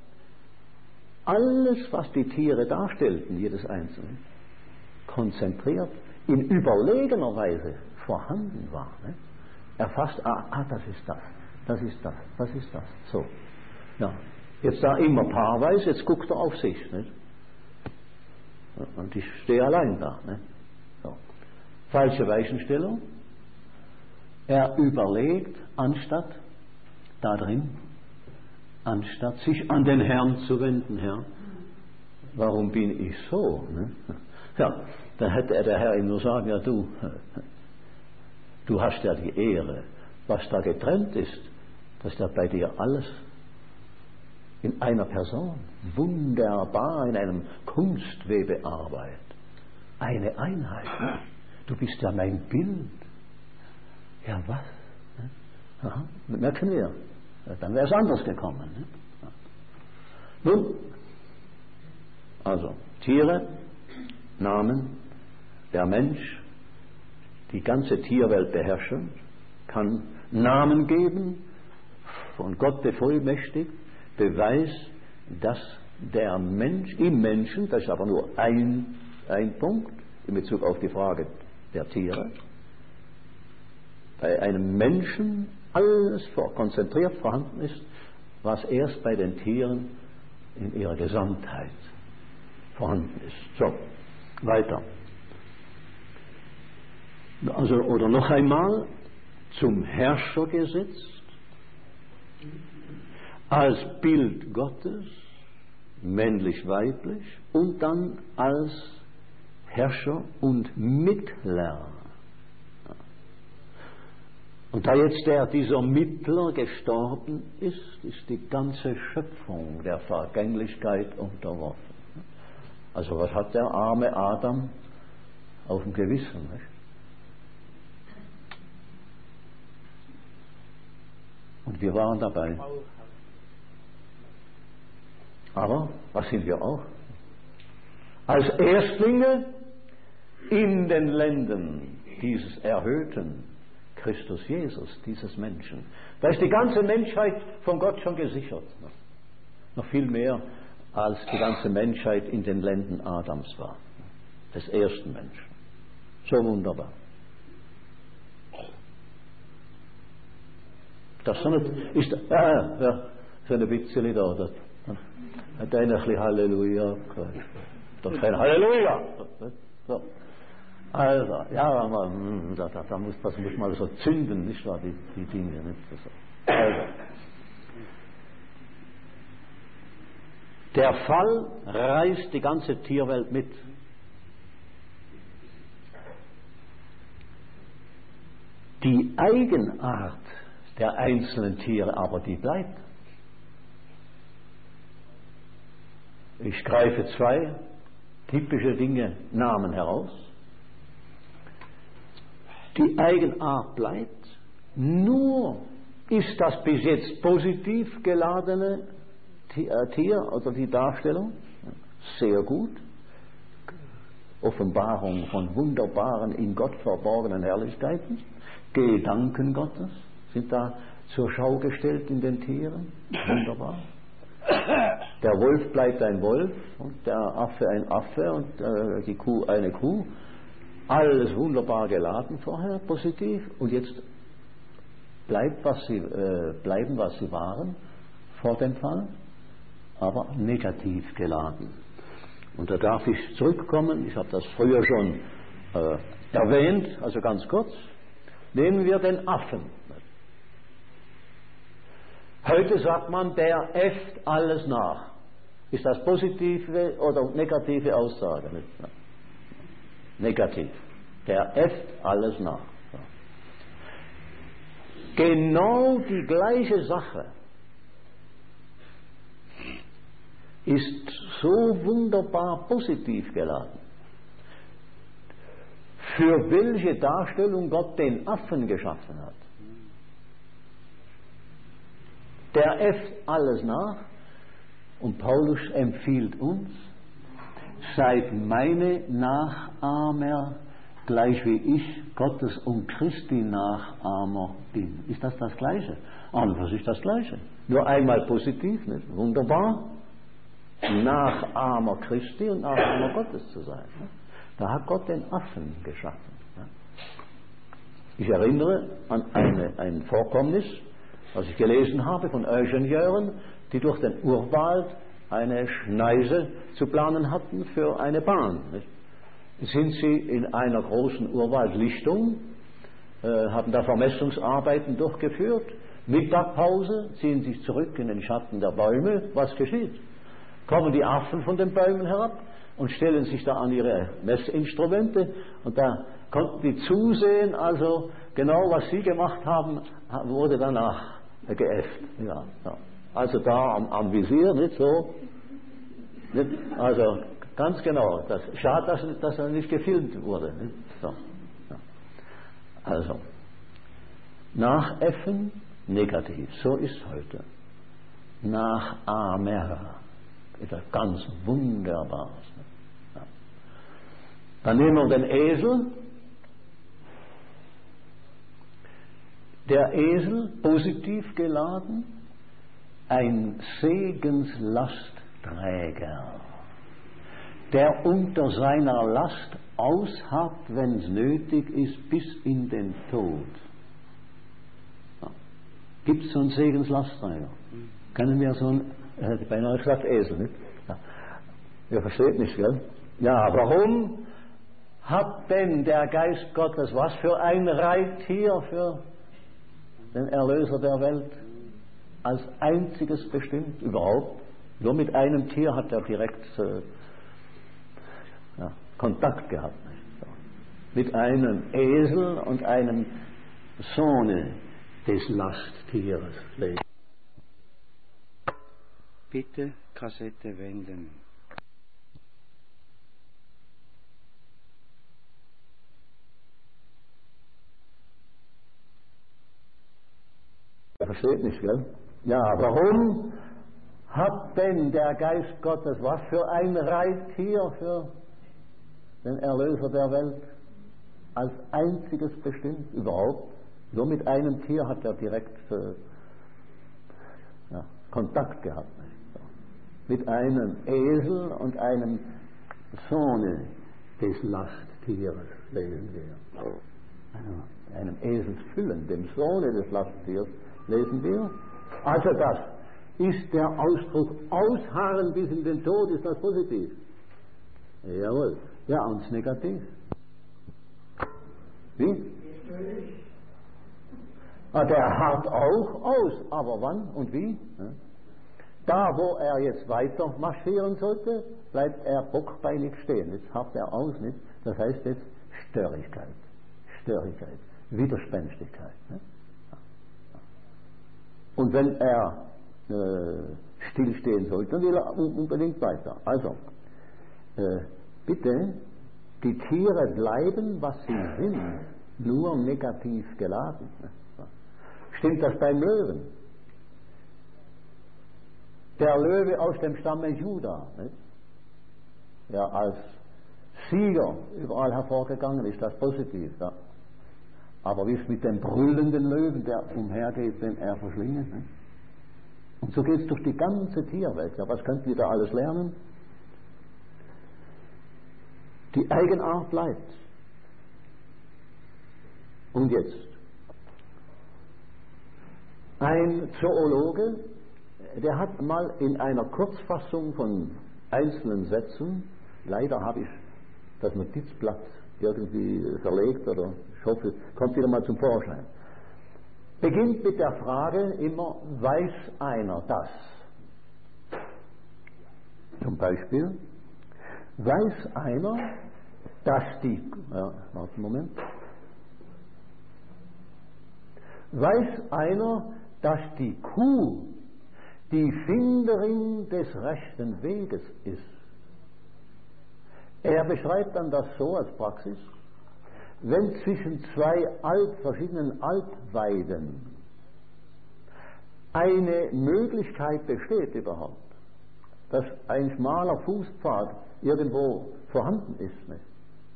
alles, was die Tiere darstellten, jedes Einzelne, konzentriert, in überlegener Weise vorhanden war. Ne? Er fasst, ah, ah, das ist das, das ist das, das ist das. So. Ja. Jetzt da immer paarweise, jetzt guckt er auf sich. Nicht? Und ich stehe allein da. Ne? So. Falsche Weichenstellung. Er überlegt, anstatt da drin, anstatt sich an den Herrn zu wenden, Herr, warum bin ich so? Ne? Ja, dann hätte der Herr ihm nur sagen, ja du, du hast ja die Ehre, was da getrennt ist, dass da bei dir alles in einer Person, wunderbar in einem Kunstwebearbeit, eine Einheit. Du bist ja mein Bild. Ja, was? Aha, merken wir. Dann wäre es anders gekommen. Ne? Nun, also Tiere, Namen, der Mensch, die ganze Tierwelt beherrschend, kann Namen geben, von Gott bevollmächtigt, Beweis, dass der Mensch, im Menschen, das ist aber nur ein, ein Punkt in Bezug auf die Frage der Tiere, bei einem Menschen alles vor, konzentriert vorhanden ist, was erst bei den Tieren in ihrer Gesamtheit vorhanden ist. So, weiter. Also, oder noch einmal, zum Herrscher gesetzt, als Bild Gottes, männlich-weiblich, und dann als Herrscher und Mittler. Und da jetzt der, dieser Mittler gestorben ist, ist die ganze Schöpfung der Vergänglichkeit unterworfen. Also was hat der arme Adam auf dem Gewissen? Nicht? Und wir waren dabei. Aber was sind wir auch? Als Erstlinge in den Lenden dieses erhöhten Christus Jesus, dieses Menschen. Da ist die ganze Menschheit von Gott schon gesichert. Noch viel mehr, als die ganze Menschheit in den Lenden Adams war. Des ersten Menschen. So wunderbar. Das ist, ja, ja, so ein bisschen da. Das, hat einer ein bisschen Halleluja. Das kein Halleluja. So. Also, ja, aber, da, da, da muss, das muss mal so zünden, nicht wahr, die, die Dinge. Nicht so. Also. Der Fall reißt die ganze Tierwelt mit. Die Eigenart der einzelnen Tiere aber, die bleibt. Ich greife zwei typische Dinge, Namen heraus. Die Eigenart bleibt, nur ist das bis jetzt positiv geladene Tier oder die Darstellung sehr gut. Offenbarung von wunderbaren, in Gott verborgenen Herrlichkeiten. Gedanken Gottes sind da zur Schau gestellt in den Tieren. Wunderbar. Der Wolf bleibt ein Wolf und der Affe ein Affe und äh, die Kuh eine Kuh. Alles wunderbar geladen vorher, positiv. Und jetzt bleibt, was sie, äh, bleiben, was sie waren vor dem Fall, aber negativ geladen. Und da darf ich zurückkommen, ich habe das früher schon äh, erwähnt, also ganz kurz. Nehmen wir den Affen. Heute sagt man, der äfft alles nach. Ist das positive oder negative Aussage? Negativ. Der äfft alles nach. Genau die gleiche Sache ist so wunderbar positiv geladen. Für welche Darstellung Gott den Affen geschaffen hat. Der äfft alles nach und Paulus empfiehlt uns, seid meine Nachahmer, gleich wie ich Gottes und Christi Nachahmer bin. Ist das das Gleiche? Und was ist das Gleiche? Nur einmal positiv, nicht? Wunderbar. Nachahmer Christi und Nachahmer Gottes zu sein. Nicht? Da hat Gott den Affen geschaffen. Ich erinnere an eine, ein Vorkommnis, was ich gelesen habe von Ingenieuren, die durch den Urwald eine Schneise zu planen hatten für eine Bahn. Nicht? Sind sie in einer großen Urwaldlichtung, äh, haben da Vermessungsarbeiten durchgeführt, Mittagpause, ziehen sich zurück in den Schatten der Bäume. Was geschieht? Kommen die Affen von den Bäumen herab und stellen sich da an ihre Messinstrumente und da konnten die zusehen, also genau was sie gemacht haben, wurde danach geäfft. Ja, ja. Also da am, am Visier, nicht so. Nicht, also ganz genau. Das, schade, dass, dass er nicht gefilmt wurde. Nicht? So, ja. Also, nachäffen, negativ. So ist heute. Nachahmer. Etwas ganz Wunderbares. Ja. Dann nehmen wir den Esel. Der Esel, positiv geladen, ein Segenslastträger, der unter seiner Last ausharrt, wenn es nötig ist, bis in den Tod. Ja. Gibt es so einen Segenslastträger? Mhm. Kennen wir so einen, ich hätte beinahe gesagt Esel, nicht? Ja. Ihr versteht nicht, gell? Ja, warum hat denn der Geist Gottes was für ein Reittier für den Erlöser der Welt als einziges bestimmt überhaupt? Nur mit einem Tier hat er direkt äh, ja, Kontakt gehabt. So. Mit einem Esel und einem Sohne des Lasttieres. Bitte Kassette wenden. Er versteht nicht, gell? Ja, warum hat denn der Geist Gottes was für ein Reittier für den Erlöser der Welt als einziges bestimmt überhaupt? Nur mit einem Tier hat er direkt äh, ja, Kontakt gehabt. So. Mit einem Esel und einem Sohne des Lasttieres, lesen wir. Also, einem Eselsfüllen, dem Sohne des Lasttiers, lesen wir. Also das ist der Ausdruck ausharren bis in den Tod, ist das positiv? Jawohl. Ja, und negativ. Wie? Ah, der harrt auch aus, aber wann und wie? Ja. Da, wo er jetzt weiter marschieren sollte, bleibt er bockbeinig stehen. Jetzt habt er aus, nicht? Das heißt jetzt Störrigkeit, Störrigkeit, Widerspenstigkeit. Ne? Und wenn er äh, stillstehen sollte, dann will er unbedingt weiter. Also, äh, bitte, die Tiere bleiben, was sie sind, nur negativ geladen. Ne? Stimmt das beim Löwen? Der Löwe aus dem Stamme Juda, nicht? Ja, als Sieger überall hervorgegangen ist, das positiv. Ja. Aber wie es mit dem brüllenden Löwen, der umhergeht, den er verschlingt. Nicht? Und so geht es durch die ganze Tierwelt. Ja, was könnten wir da alles lernen? Die Eigenart bleibt. Und jetzt? Ein Zoologe, der hat mal in einer Kurzfassung von einzelnen Sätzen, leider habe ich das Notizblatt irgendwie verlegt, oder ich hoffe, kommt wieder mal zum Vorschein, beginnt mit der Frage immer, weiß einer das? Zum Beispiel, weiß einer, dass die, ja, warte einen Moment, weiß einer, dass die Kuh die Finderin des rechten Weges ist? Er beschreibt dann das so als Praxis, wenn zwischen zwei Alp, verschiedenen Alpweiden eine Möglichkeit besteht überhaupt, dass ein schmaler Fußpfad irgendwo vorhanden ist, nicht?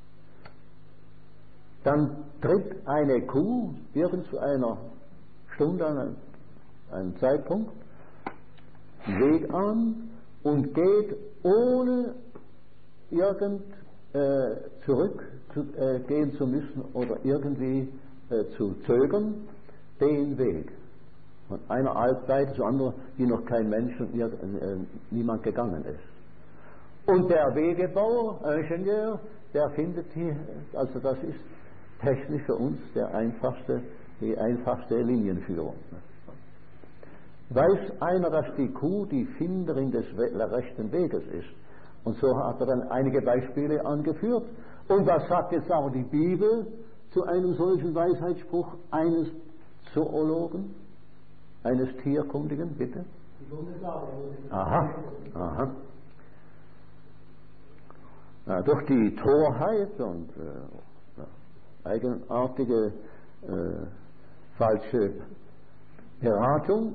Dann tritt eine Kuh irgend zu einer Stunde, an einem Zeitpunkt, den Weg an und geht ohne irgend äh, zurückgehen äh, zu müssen oder irgendwie äh, zu zögern, den Weg. Von einer Alpseite zur anderen, die noch kein Mensch und äh, niemand gegangen ist. Und der Wegebauer, Ingenieur, der findet hier, also das ist technisch für uns der einfachste, die einfachste Linienführung. Weiß einer, dass die Kuh die Finderin des rechten Weges ist? Und so hat er dann einige Beispiele angeführt. Und was sagt jetzt aber die Bibel zu einem solchen Weisheitsspruch eines Zoologen, eines Tierkundigen, bitte? Die Bundeslade. Aha, aha. Ja, durch die Torheit und äh, ja, eigenartige äh, falsche Beratung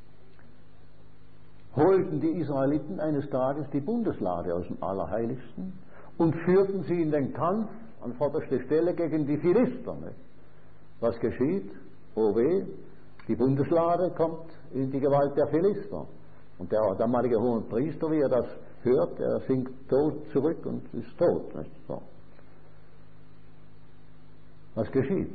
holten die Israeliten eines Tages die Bundeslade aus dem Allerheiligsten und führten sie in den Kampf an vorderster Stelle gegen die Philister. Nicht? Was geschieht? Oh weh, die Bundeslade kommt in die Gewalt der Philister. Und der damalige Hohenpriester, wie er das hört, er sinkt tot zurück und ist tot. Nicht? So. Was geschieht?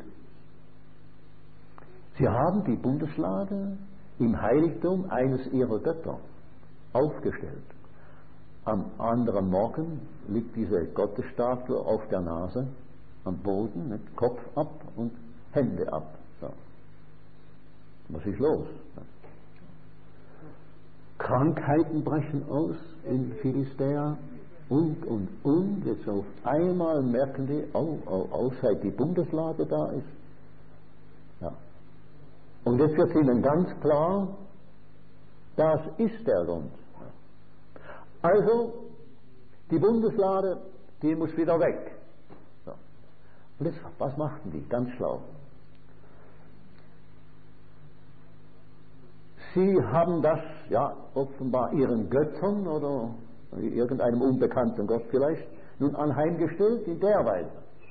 Sie haben die Bundeslade im Heiligtum eines ihrer Götter aufgestellt. Am anderen Morgen liegt diese Gottesstatue auf der Nase, am Boden, mit Kopf ab und Hände ab. So. Was ist los? Krankheiten brechen aus in Philistea und, und, und. Jetzt auf einmal merken die, oh, oh, oh, seit die Bundeslade da ist. Ja. Und jetzt wird ihnen ganz klar, das ist der Grund. Also, die Bundeslade, die muss wieder weg. So. Und jetzt, was machten die? Ganz schlau. Sie haben das, ja, offenbar ihren Göttern oder irgendeinem unbekannten Gott vielleicht, nun anheimgestellt in der Weise.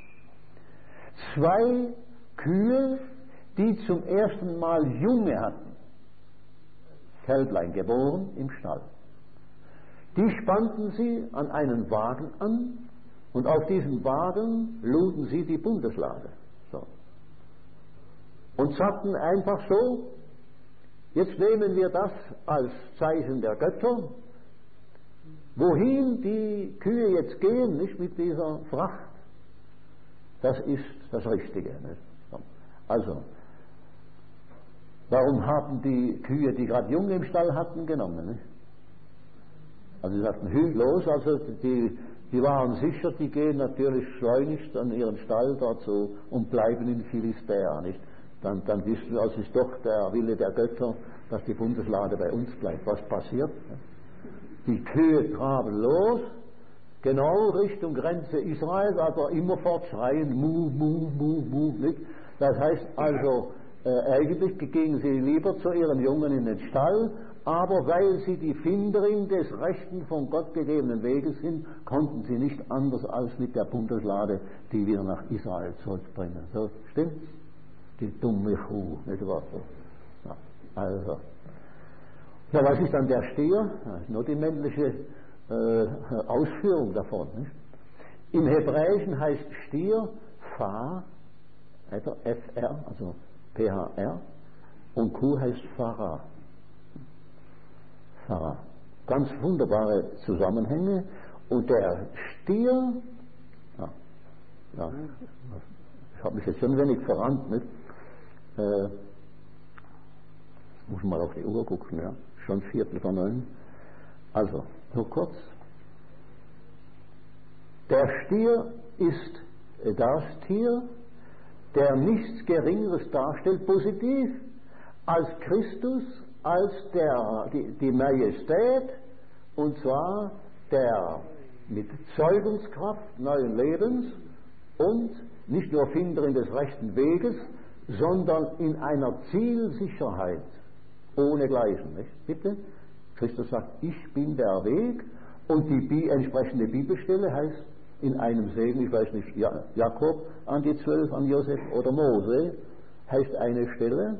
Zwei Kühe, die zum ersten Mal Junge hatten, Kälblein geboren im Stall. Die spannten sie an einen Wagen an und auf diesen Wagen luden sie die Bundeslade. So. Und sagten einfach so, jetzt nehmen wir das als Zeichen der Götter, wohin die Kühe jetzt gehen, nicht mit dieser Fracht, das ist das Richtige. Nicht? So. Also, warum haben die Kühe, die gerade Junge im Stall hatten, genommen? Nicht? Also sie sagten, hü, los, also die, die waren sicher, die gehen natürlich schleunigst an ihren Stall dazu und bleiben in Philistea, nicht? Dann, dann wissen wir, es ist doch der Wille der Götter, dass die Bundeslade bei uns bleibt. Was passiert? Die Kühe traben los, genau Richtung Grenze Israels, aber immerfort schreien, mu, mu, mu, mu, nicht? Das heißt also, äh, eigentlich gingen sie lieber zu ihren Jungen in den Stall, aber weil sie die Finderin des rechten von Gott gegebenen Weges sind, konnten sie nicht anders als mit der Bundeslade die wieder nach Israel zurückbringen. So, stimmt's? Die dumme Kuh, nicht wahr? Ja, also. Ja, was ist dann der Stier? Ja, nur die männliche äh, Ausführung davon. Nicht? Im Hebräischen heißt Stier Fa, F R, also P H R, und Kuh heißt Farah. Farah. Ganz wunderbare Zusammenhänge. Und der Stier, ja, ja, ich habe mich jetzt schon ein wenig verrannt, nicht? Äh, muss mal auf die Uhr gucken, ja, schon Viertel vor neun. Also, nur kurz. Der Stier ist das Tier, der nichts Geringeres darstellt, positiv, als Christus, als der, die, die Majestät, und zwar der mit Zeugungskraft neuen Lebens und nicht nur Finderin des rechten Weges, sondern in einer Zielsicherheit ohnegleichen. Nicht? Bitte? Christus sagt, ich bin der Weg, und die entsprechende Bibelstelle heißt in einem Segen, ich weiß nicht, Jakob an die Zwölf, an Josef oder Mose, heißt eine Stelle,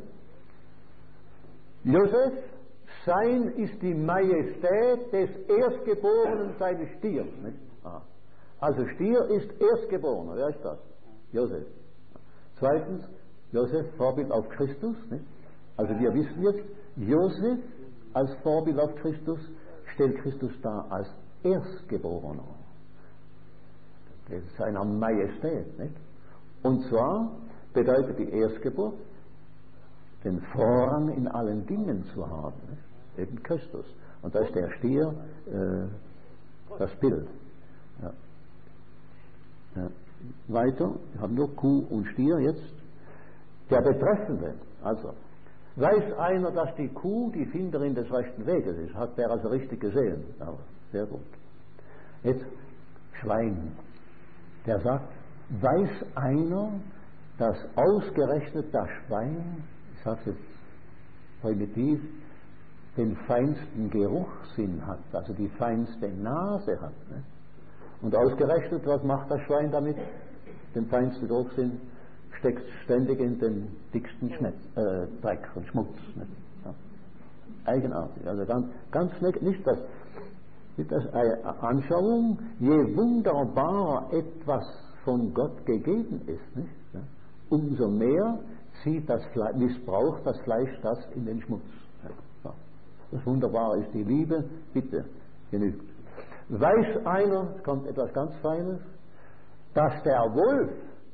Josef, sein ist die Majestät des Erstgeborenen seines Stiers. Nicht? Ah. Also Stier ist Erstgeborener, wer ist das? Josef. Zweitens, Josef, Vorbild auf Christus. Nicht? Also wir wissen jetzt, Josef als Vorbild auf Christus stellt Christus dar als Erstgeborener. Das ist seiner Majestät. Nicht? Und zwar bedeutet die Erstgeburt, den Vorrang in allen Dingen zu haben. Nicht? Eben Christus. Und da ist der Stier äh, das Bild. Ja. Ja. Weiter, wir haben nur Kuh und Stier jetzt. Der Betreffende, also, weiß einer, dass die Kuh die Finderin des rechten Weges ist, hat der also richtig gesehen. Aber sehr gut. Jetzt Schwein. Der sagt, weiß einer, dass ausgerechnet das Schwein, ich sage es jetzt primitiv, den feinsten Geruchssinn hat, also die feinste Nase hat. Ne? Und ausgerechnet, was macht das Schwein damit? Den feinsten Geruchssinn steckt ständig in den dicksten Schmetz, äh, Dreck und Schmutz. Ne? Ja. Eigenartig, also ganz, ganz nicht das, nicht das eine Anschauung, je wunderbarer etwas von Gott gegeben ist, nicht? Ja? Umso mehr zieht das Fleisch, missbraucht das Fleisch das in den Schmutz. Ja. Das Wunderbare ist die Liebe, bitte, genügt. Weiß einer, es kommt etwas ganz Feines, dass der Wolf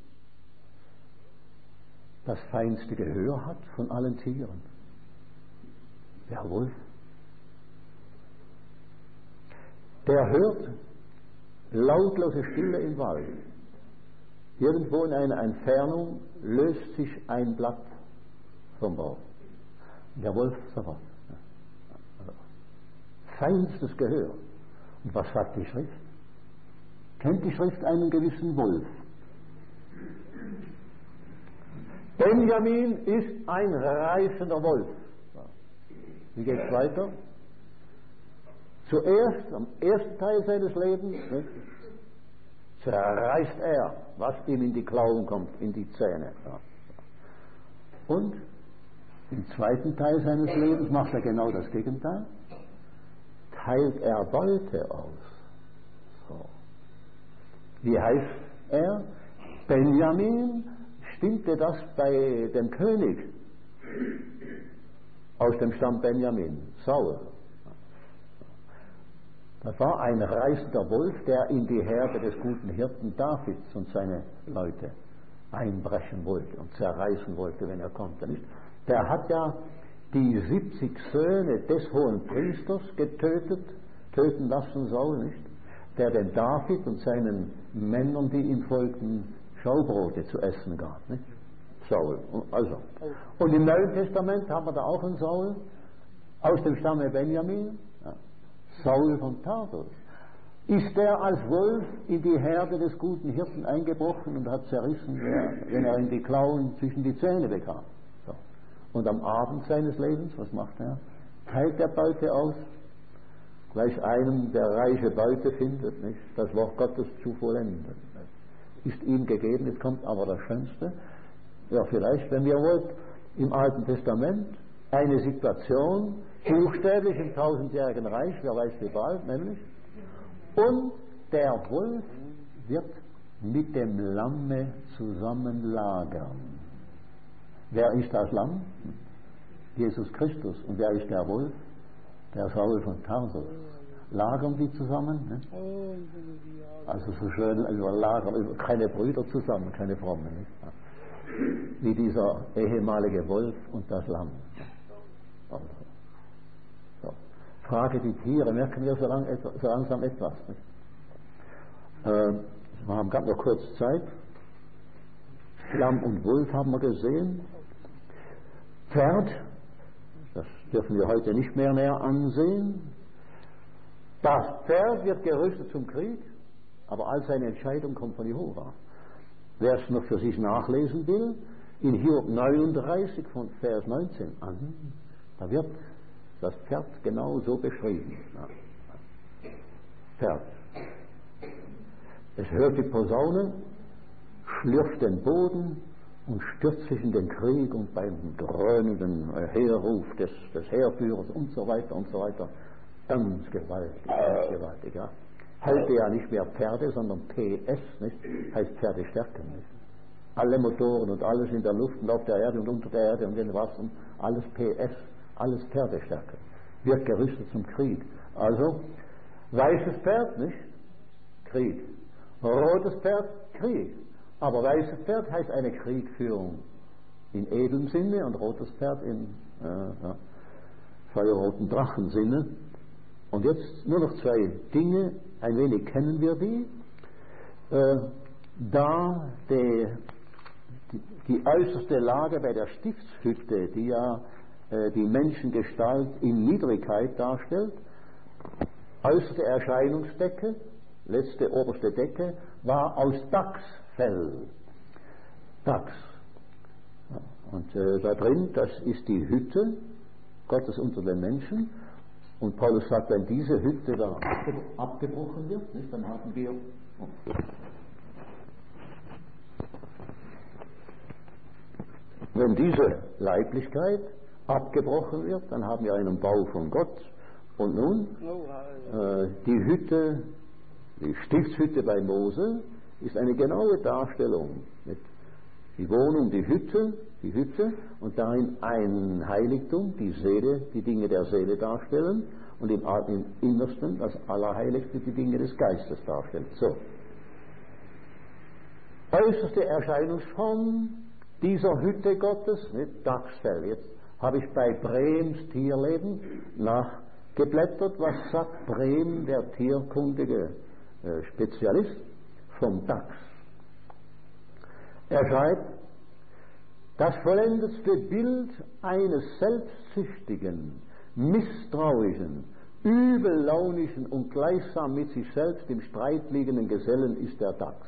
das feinste Gehör hat von allen Tieren. Der Wolf. Der hört lautlose Stille im Wald. Irgendwo in einer Entfernung löst sich ein Blatt vom Baum. Der Wolf sofort. Feinstes Gehör. Und was sagt die Schrift? Kennt die Schrift einen gewissen Wolf? Benjamin ist ein reißender Wolf. Wie geht es weiter? Zuerst, am ersten Teil seines Lebens, ne, zerreißt er, was ihm in die Klauen kommt, in die Zähne. Ja. Und im zweiten Teil seines Lebens macht er genau das Gegenteil. Teilt er Beute aus. So. Wie heißt er? Benjamin. Stimmte das bei dem König aus dem Stamm Benjamin, Saul? Das war ein reißender Wolf, der in die Herde des guten Hirten Davids und seine Leute einbrechen wollte und zerreißen wollte, wenn er konnte. Nicht? Der hat ja die siebzig Söhne des hohen Priesters getötet töten lassen soll, nicht? Der den David und seinen Männern, die ihm folgten, Schaubrote zu essen gab, nicht? Saul. Also. Und im Neuen Testament haben wir da auch einen Saul aus dem Stamme Benjamin, ja. Saul von Tarsus. Ist der als Wolf in die Herde des guten Hirten eingebrochen und hat zerrissen, wenn er in die Klauen zwischen die Zähne bekam. So. Und am Abend seines Lebens, was macht er? Teilt der Beute aus, gleich einem, der reiche Beute findet, nicht? Das Wort Gottes zu vollenden. Ist ihm gegeben, jetzt kommt aber das Schönste. Ja, vielleicht, wenn wir wollt, im Alten Testament eine Situation, buchstäblich im tausendjährigen Reich, wer weiß wie bald, nämlich, und der Wolf wird mit dem Lamme zusammenlagern. Wer ist das Lamm? Jesus Christus. Und wer ist der Wolf? Der Saul von Tarsus. Lagern die zusammen? Ne? Also so schön, also lagern, keine Brüder zusammen, keine Frommen. Nicht? Wie dieser ehemalige Wolf und das Lamm. Also. So. Frage die Tiere, merken wir so, lang, so langsam etwas. Nicht? Äh, wir haben gerade noch kurz Zeit. Lamm und Wolf haben wir gesehen. Pferd, das dürfen wir heute nicht mehr näher ansehen. Das Pferd wird gerüstet zum Krieg, aber all seine Entscheidung kommt von Jehova. Wer es noch für sich nachlesen will, in Hiob neununddreißig von Vers neunzehn an, da wird das Pferd genau so beschrieben. Ja. Pferd. Es hört die Posaune, schlürft den Boden und stürzt sich in den Krieg und beim dröhnenden Heerruf des, des Heerführers und so weiter und so weiter. Ganz gewaltig, ganz gewaltig, ja. Heute ja nicht mehr Pferde, sondern P S, nicht? Heißt Pferdestärken, nicht? Alle Motoren und alles in der Luft und auf der Erde und unter der Erde und in den Wassern, alles P S, alles Pferdestärke. Wird gerüstet zum Krieg. Also, weißes Pferd, nicht? Krieg. Rotes Pferd, Krieg. Aber weißes Pferd heißt eine Kriegführung in edlem Sinne und rotes Pferd in äh, ja, feuerroten Drachensinne. Und jetzt nur noch zwei Dinge, ein wenig kennen wir die. Äh, da die, die, die äußerste Lage bei der Stiftshütte, die ja äh, die Menschengestalt in Niedrigkeit darstellt, äußerste Erscheinungsdecke, letzte oberste Decke, war aus Dachsfell. Dachs. Und äh, da drin, das ist die Hütte Gottes unter den Menschen. Und Paulus sagt, wenn diese Hütte da abgebrochen wird, nicht, dann haben wir wenn diese Leiblichkeit abgebrochen wird, dann haben wir einen Bau von Gott. Und nun, äh, die Hütte, die Stiftshütte bei Mose, ist eine genaue Darstellung. Nicht? Die Wohnung, die Hütte, die Hütte und darin ein Heiligtum, die Seele, die Dinge der Seele darstellen und im, im Innersten das Allerheiligste, die Dinge des Geistes darstellen. So. Äußerste Erscheinungsform dieser Hütte Gottes, nicht Dachsfell. Jetzt habe ich bei Brems Tierleben nachgeblättert, was sagt Brehm, der tierkundige äh, Spezialist, vom Dachs. Er schreibt, das vollendetste Bild eines selbstsüchtigen, misstrauischen, übellaunischen und gleichsam mit sich selbst im Streit liegenden Gesellen ist der Dachs.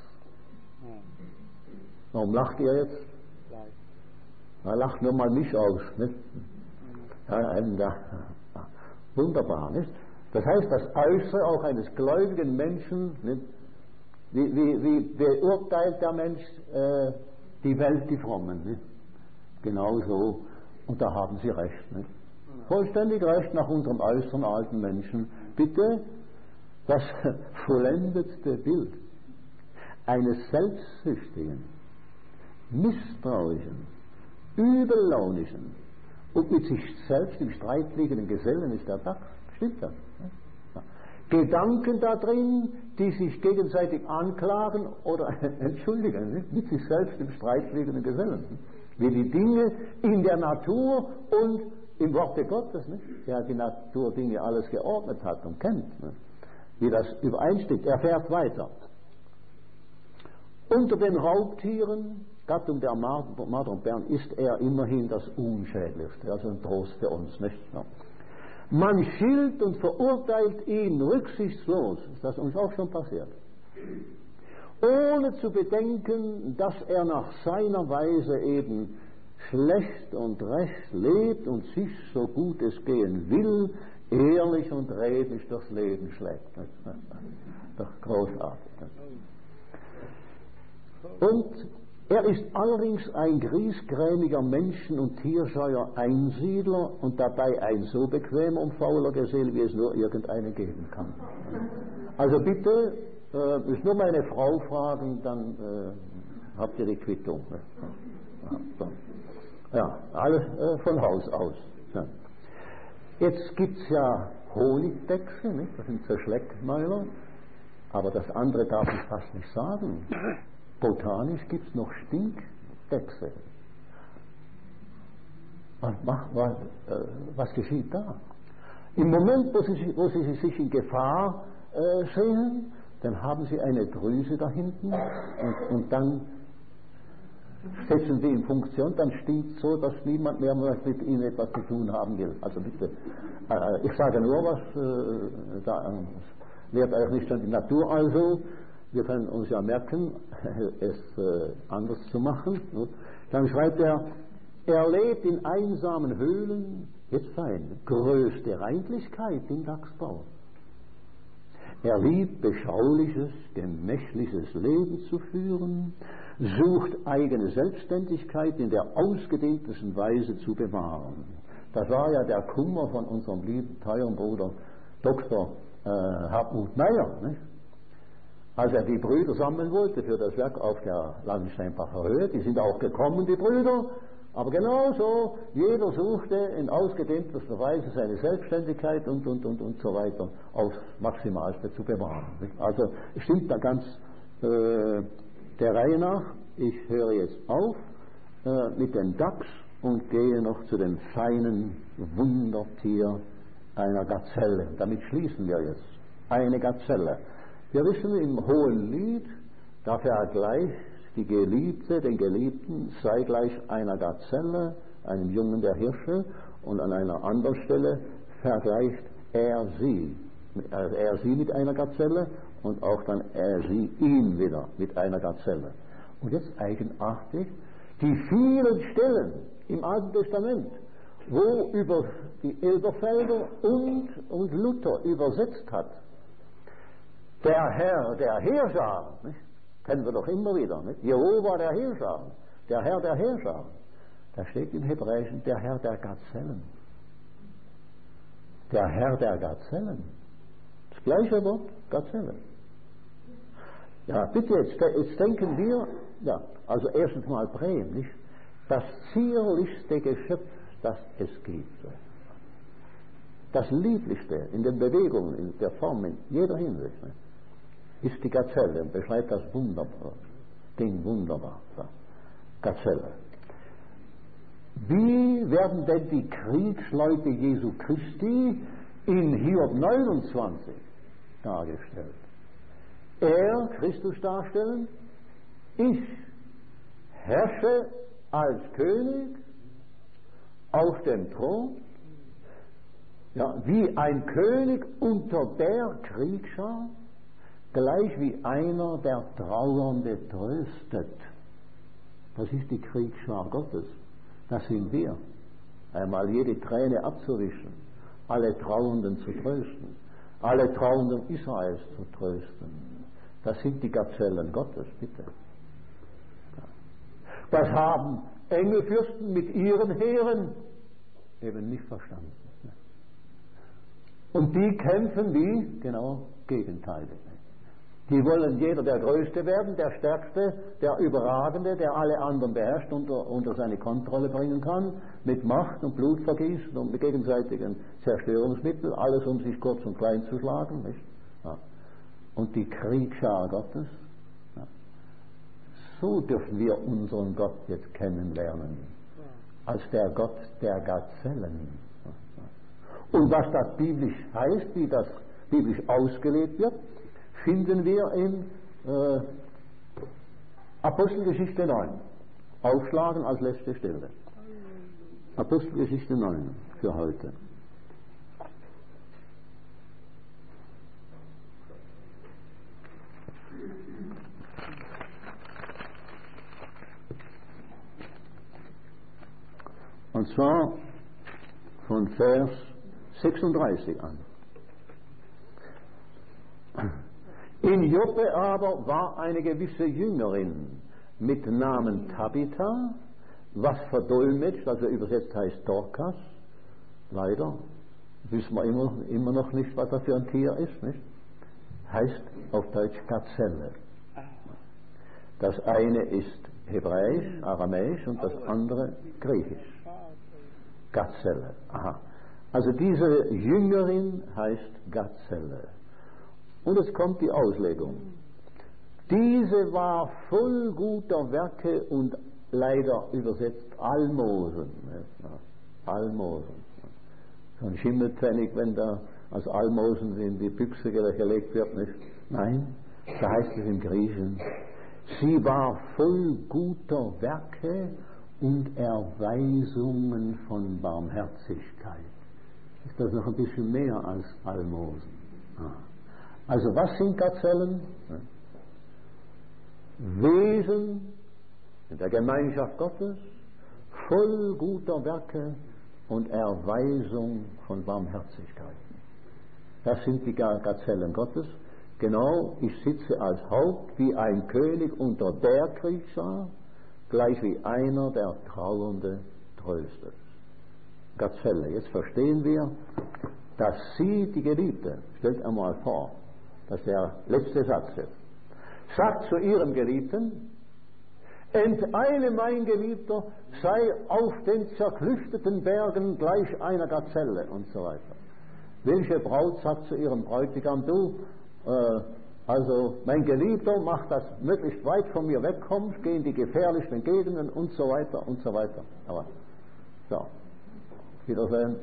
Warum lacht ihr jetzt? Na, lacht nur mal mich aus. Nicht? Ja, ja, wunderbar, nicht? Das heißt, das Äußere auch eines gläubigen Menschen, nicht? Wie, wie, wie beurteilt der Mensch äh, die Welt, die Frommen? Nicht? Genau so. Und da haben Sie recht. Nicht? Vollständig recht nach unserem äußeren alten Menschen. Bitte das vollendetste Bild eines selbstsüchtigen, misstrauischen, übellaunischen und mit sich selbst im Streit liegenden Gesellen ist der Dachs. Stimmt das? Ja. Gedanken da drin, die sich gegenseitig anklagen oder entschuldigen, nicht? Mit sich selbst im Streit liegenden Gesellen. Wie die Dinge in der Natur und im Worte Gottes, nicht? Der die Naturdinge alles geordnet hat und kennt, nicht? Wie das übereinstimmt. Er fährt weiter. Unter den Raubtieren, Gattung der Marder und Bären, ist er immerhin das Unschädlichste, also ein Trost für uns, nicht? Ja. Man schilt und verurteilt ihn rücksichtslos, ist das uns auch schon passiert, ohne zu bedenken, dass er nach seiner Weise eben schlecht und recht lebt und sich, so gut es gehen will, ehrlich und redlich durchs Leben schlägt. Doch großartig. Und er ist allerdings ein griesgrämiger Menschen- und tierscheuer Einsiedler und dabei ein so bequemer und fauler Gesell, wie es nur irgendeine geben kann. Also bitte, äh, müsst nur meine Frau fragen, dann äh, habt ihr die Quittung. Ja, so. Ja, alles äh, von Haus aus. Ja. Jetzt gibt es ja Honigdechse, nicht? Das sind so Schleckmäuler, aber das andere darf ich fast nicht sagen. Botanisch gibt es noch Stinkdechse. Was, was, äh, was geschieht da? Im Moment, wo sie, wo sie sich in Gefahr äh, sehen, dann haben sie eine Drüse da hinten und, und dann setzen sie in Funktion, dann stinkt so, dass niemand mehr mit ihnen etwas zu tun haben will. Also bitte, äh, ich sage nur, was äh, da äh, lehrt euch nicht schon die Natur also. Wir können uns ja merken, es äh, anders zu machen. Dann schreibt er, er lebt in einsamen Höhlen, jetzt fein, größte Reinlichkeit im Dachsbau. Er liebt beschauliches, gemächliches Leben zu führen, sucht eigene Selbstständigkeit in der ausgedehntesten Weise zu bewahren. Das war ja der Kummer von unserem lieben, teuren Bruder Doktor äh, Hartmut Meyer, nicht? Als er die Brüder sammeln wollte für das Werk auf der Langensteinbacher Höhe, die sind auch gekommen, die Brüder, aber genauso, jeder suchte in ausgedehntester Weise seine Selbstständigkeit und, und, und, und so weiter aufs Maximalste zu bewahren. Also es stimmt da ganz äh, der Reihe nach. Ich höre jetzt auf äh, mit dem Dachs und gehe noch zu dem feinen Wundertier einer Gazelle. Damit schließen wir jetzt. Eine Gazelle. Wir wissen im Hohen Lied, da vergleicht die Geliebte, den Geliebten, sei gleich einer Gazelle, einem Jungen der Hirsche, und an einer anderen Stelle vergleicht er sie, also er sie mit einer Gazelle und auch dann er sie ihn wieder mit einer Gazelle. Und jetzt eigenartig, die vielen Stellen im Alten Testament, wo über die Elberfelder und, und Luther übersetzt hat, der Herr der Heerscharen, nicht? Kennen wir doch immer wieder, nicht? Jehova der Heerscharen, der Herr der Heerscharen. Da steht im Hebräischen der Herr der Gazellen. Der Herr der Gazellen. Das gleiche Wort, Gazelle. Ja, bitte, jetzt, jetzt denken wir, ja, also erstens mal Bremen, nicht? Das zierlichste Geschöpf, das es gibt. Das lieblichste in den Bewegungen, in der Form, in jeder Hinsicht, nicht? Ist die Gazelle und beschreibt das wunderbar, Ding wunderbar. Ja. Gazelle. Wie werden denn die Kriegsleute Jesu Christi in Hiob neunundzwanzig dargestellt? Er, Christus darstellen, ich herrsche als König auf dem Thron, ja, wie ein König unter der Kriegsschar, gleich wie einer, der Trauernde tröstet. Das ist die Kriegsschar Gottes. Das sind wir. Einmal jede Träne abzuwischen, alle Trauernden zu trösten, alle Trauernden Israels zu trösten. Das sind die Gazellen Gottes, bitte. Das haben Engelfürsten mit ihren Heeren eben nicht verstanden. Und die kämpfen wie? Genau gegenteilig. Die wollen jeder der Größte werden, der Stärkste, der Überragende, der alle anderen beherrscht und unter, unter seine Kontrolle bringen kann, mit Macht und Blutvergießen und mit gegenseitigen Zerstörungsmitteln, alles um sich kurz und klein zu schlagen. Nicht? Ja. Und die Kriegsschar Gottes, ja. So dürfen wir unseren Gott jetzt kennenlernen. als der Gott der Gazellen. Und was das biblisch heißt, wie das biblisch ausgelegt wird, finden wir in äh, Apostelgeschichte neun. Aufschlagen als letzte Stelle. Apostelgeschichte neun für heute. Und zwar von Vers sechsunddreißig an. In Joppe aber war eine gewisse Jüngerin mit Namen Tabitha, was verdolmetscht, also übersetzt heißt Dorcas. Leider wissen wir immer, immer noch nicht, was das für ein Tier ist, nicht? Heißt auf Deutsch Gazelle. Das eine ist Hebräisch, Aramäisch und das andere Griechisch. Gazelle. Aha. Also diese Jüngerin heißt Gazelle. Und es kommt die Auslegung. Diese war voll guter Werke und leider übersetzt Almosen. Almosen. So ein Schimmelpfennig, wenn da als Almosen in die Büchse gelegt wird, nicht? Nein, da heißt es im Griechischen, sie war voll guter Werke und Erweisungen von Barmherzigkeit. Ist das noch ein bisschen mehr als Almosen? Also was sind Gazellen? Wesen in der Gemeinschaft Gottes, voll guter Werke und Erweisung von Barmherzigkeit. Das sind die Gazellen Gottes. Genau, ich sitze als Haupt wie ein König unter der Kriegsschar, gleich wie einer, der Trauernde tröstet. Gazelle, jetzt verstehen wir, dass sie, die Geliebte, stellt einmal vor, das ist der letzte Satz jetzt, sagt zu ihrem Geliebten, enteile mein Geliebter, sei auf den zerklüfteten Bergen gleich einer Gazelle und so weiter. Welche Braut sagt zu ihrem Bräutigam, du, äh, also mein Geliebter, mach das möglichst weit von mir wegkommst, geh in die gefährlichsten Gegenden und so weiter und so weiter. Aber, so, Wiedersehen.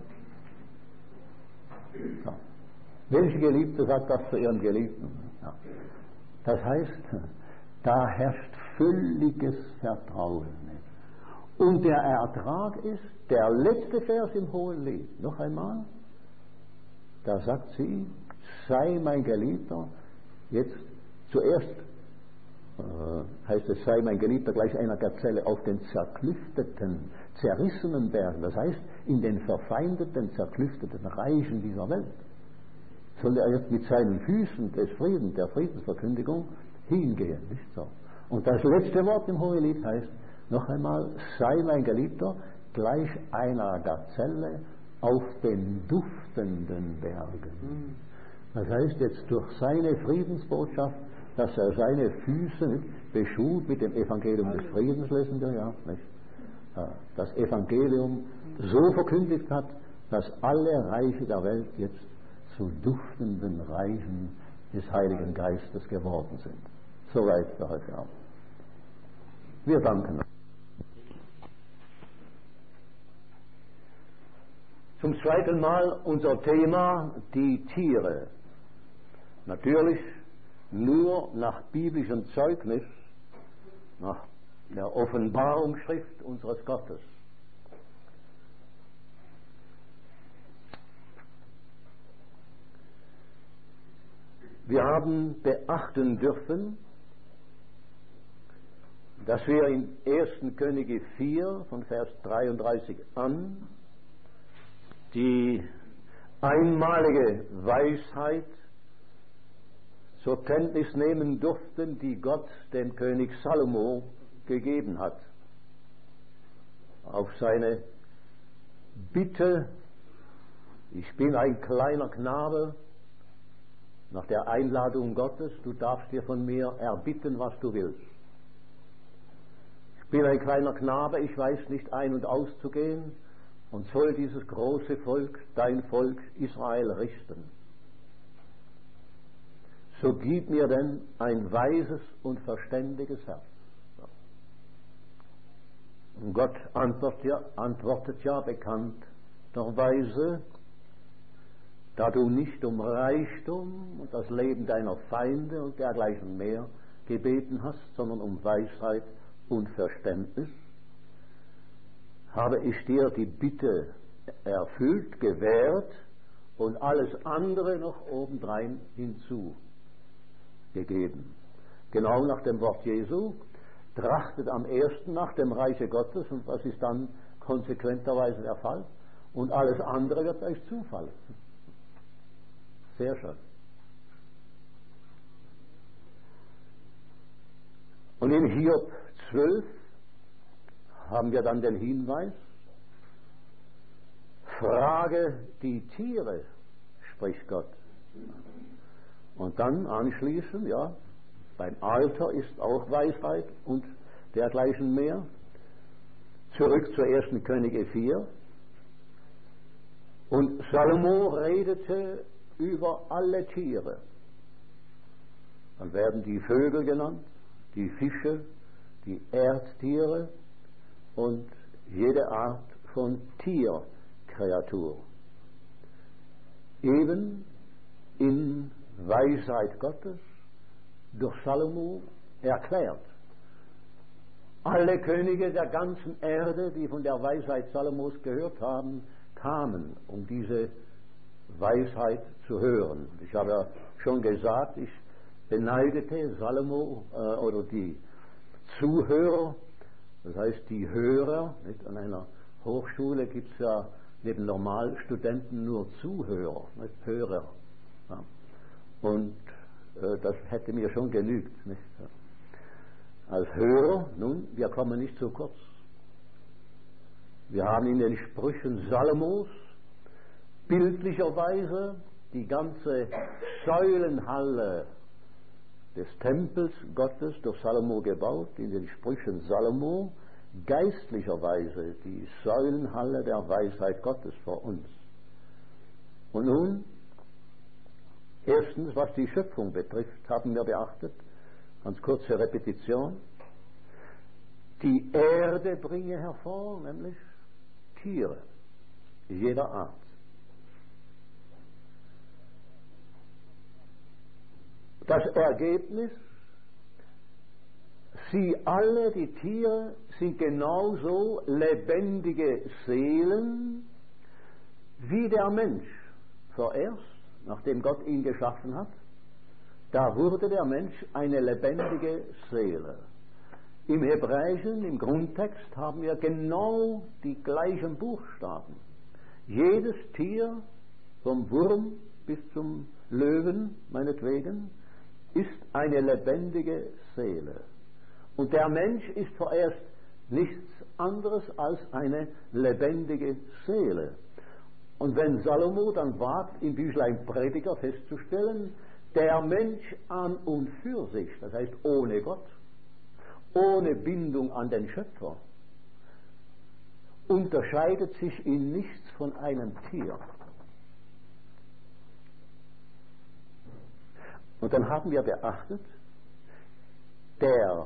So. Welche Geliebte sagt das zu ihrem Geliebten? Ja. Das heißt, da herrscht völliges Vertrauen. Und der Ertrag ist der letzte Vers im Hohelied. Noch einmal, da sagt sie, sei mein Geliebter, jetzt zuerst äh, heißt es, sei mein Geliebter gleich einer Gazelle auf den zerklüfteten, zerrissenen Bergen, das heißt in den verfeindeten, zerklüfteten Reichen dieser Welt. Soll er jetzt mit seinen Füßen des Friedens, der Friedensverkündigung hingehen, nicht so? Und das letzte Wort im Hohelied heißt, noch einmal, sei mein Geliebter gleich einer Gazelle auf den duftenden Bergen. Das heißt jetzt durch seine Friedensbotschaft, dass er seine Füße nicht beschut mit dem Evangelium des Friedens, lesen wir ja, nicht? Das Evangelium so verkündigt hat, dass alle Reiche der Welt jetzt zu duftenden Reichen des Heiligen Geistes geworden sind. Soweit für heute Abend. Wir danken. Zum zweiten Mal unser Thema, die Tiere. Natürlich nur nach biblischem Zeugnis, nach der Offenbarungsschrift unseres Gottes. Wir haben beachten dürfen, dass wir in ersten Könige vier von Vers dreiunddreißig an die einmalige Weisheit zur Kenntnis nehmen durften, die Gott dem König Salomo gegeben hat. Auf seine Bitte, ich bin ein kleiner Knabe, nach der Einladung Gottes, du darfst dir von mir erbitten, was du willst. Ich bin ein kleiner Knabe, ich weiß nicht ein- und auszugehen und soll dieses große Volk, dein Volk Israel, richten. So gib mir denn ein weises und verständiges Herz. Gott antwortet ja, antwortet ja bekannterweise, da du nicht um Reichtum und das Leben deiner Feinde und dergleichen mehr gebeten hast, sondern um Weisheit und Verständnis, habe ich dir die Bitte erfüllt, gewährt und alles andere noch obendrein hinzugegeben. Genau nach dem Wort Jesu: trachtet am ersten nach dem Reiche Gottes, und was ist dann konsequenterweise der Fall? Und alles andere wird euch zufallen. Sehr schön. Und in Hiob zwölf haben wir dann den Hinweis: frage die Tiere, spricht Gott. Und dann anschließend, ja, beim Alter ist auch Weisheit und dergleichen mehr. Zurück zur ersten Könige vier. Und Salomo redete über alle Tiere. Dann werden die Vögel genannt, die Fische, die Erdtiere und jede Art von Tierkreatur. Eben in Weisheit Gottes durch Salomo erklärt. Alle Könige der ganzen Erde, die von der Weisheit Salomos gehört haben, kamen, um diese Weisheit zu hören. Ich habe ja schon gesagt, ich beneidete Salomo äh, oder die Zuhörer, das heißt die Hörer. Nicht? An einer Hochschule gibt es ja neben Normalstudenten nur Zuhörer, nicht Hörer. Ja. Und äh, das hätte mir schon genügt. Nicht? Als Hörer, nun, wir kommen nicht zu kurz. Wir haben in den Sprüchen Salomos bildlicherweise die ganze Säulenhalle des Tempels Gottes durch Salomo gebaut, in den Sprüchen Salomo geistlicherweise die Säulenhalle der Weisheit Gottes vor uns. Und nun, erstens, was die Schöpfung betrifft, haben wir beachtet, ganz kurze Repetition, die Erde bringe hervor, nämlich Tiere jeder Art. Das Ergebnis: sie alle, die Tiere, sind genauso lebendige Seelen wie der Mensch. Vorerst, nachdem Gott ihn geschaffen hat, da wurde der Mensch eine lebendige Seele. Im Hebräischen, im Grundtext, haben wir genau die gleichen Buchstaben. Jedes Tier, vom Wurm bis zum Löwen, meinetwegen, ist eine lebendige Seele. Und der Mensch ist vorerst nichts anderes als eine lebendige Seele. Und wenn Salomo dann wagt, im Büchlein Prediger festzustellen, der Mensch an und für sich, das heißt ohne Gott, ohne Bindung an den Schöpfer, unterscheidet sich in nichts von einem Tier. Und dann haben wir beachtet, der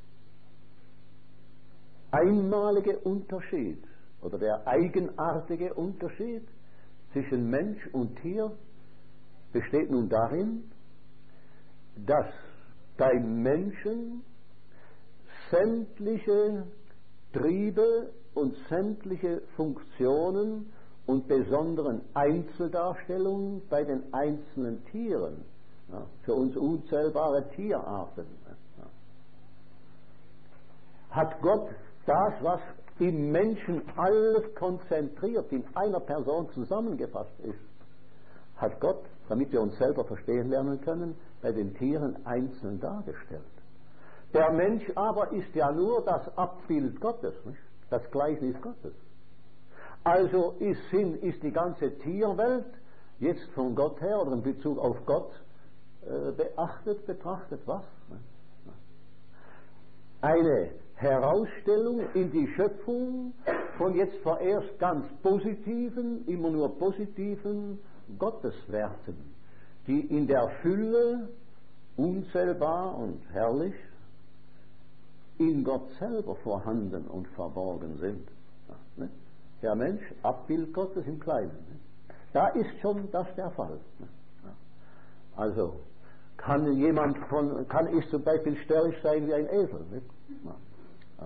einmalige Unterschied oder der eigenartige Unterschied zwischen Mensch und Tier besteht nun darin, dass beim Menschen sämtliche Triebe und sämtliche Funktionen und besonderen Einzeldarstellungen bei den einzelnen Tieren, ja, für uns unzählbare Tierarten, ja, hat Gott das, was im Menschen alles konzentriert, in einer Person zusammengefasst ist, hat Gott, damit wir uns selber verstehen lernen können, bei den Tieren einzeln dargestellt. Der Mensch aber ist ja nur das Abbild Gottes, nicht? Das Gleichnis Gottes. Also ist, Sinn, ist die ganze Tierwelt jetzt von Gott her oder in Bezug auf Gott äh, beachtet, betrachtet, was? Eine Herausstellung in die Schöpfung von jetzt vorerst ganz positiven, immer nur positiven Gotteswerten, die in der Fülle unzählbar und herrlich in Gott selber vorhanden und verborgen sind. Ja, ne? Der Mensch, Abbild Gottes im Kleinen. Ne? Da ist schon das der Fall. Ne? Ja. Also kann jemand von, kann ich zum Beispiel störrisch sein wie ein Esel. Ne? Ja. Ja.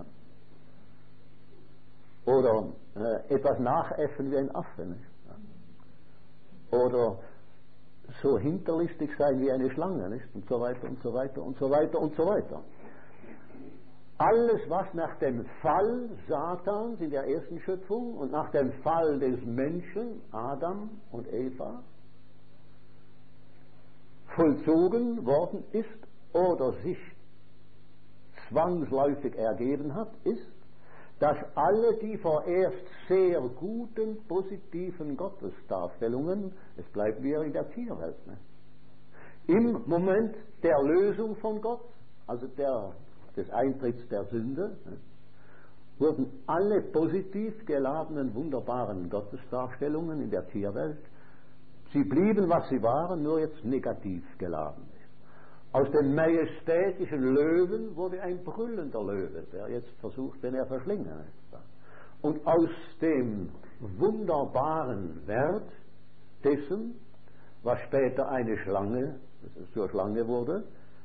Oder äh, etwas nachäffen wie ein Affe. Ne? Ja. Oder so hinterlistig sein wie eine Schlange, nicht? Und so weiter und so weiter und so weiter und so weiter. Alles, was nach dem Fall Satans in der ersten Schöpfung und nach dem Fall des Menschen, Adam und Eva, vollzogen worden ist oder sich zwangsläufig ergeben hat, ist, dass alle die vorerst sehr guten, positiven Gottesdarstellungen, es bleibt wieder in der Tierwelt, ne? Im Moment der Lösung von Gott, also der, des Eintritts der Sünde, ne, wurden alle positiv geladenen, wunderbaren Gottesdarstellungen in der Tierwelt, sie blieben, was sie waren, nur jetzt negativ geladen. Aus dem majestätischen Löwen wurde ein brüllender Löwe, der jetzt versucht, den er verschlingen ist. Und aus dem wunderbaren Wert dessen, was später eine Schlange, zur Schlange wurde,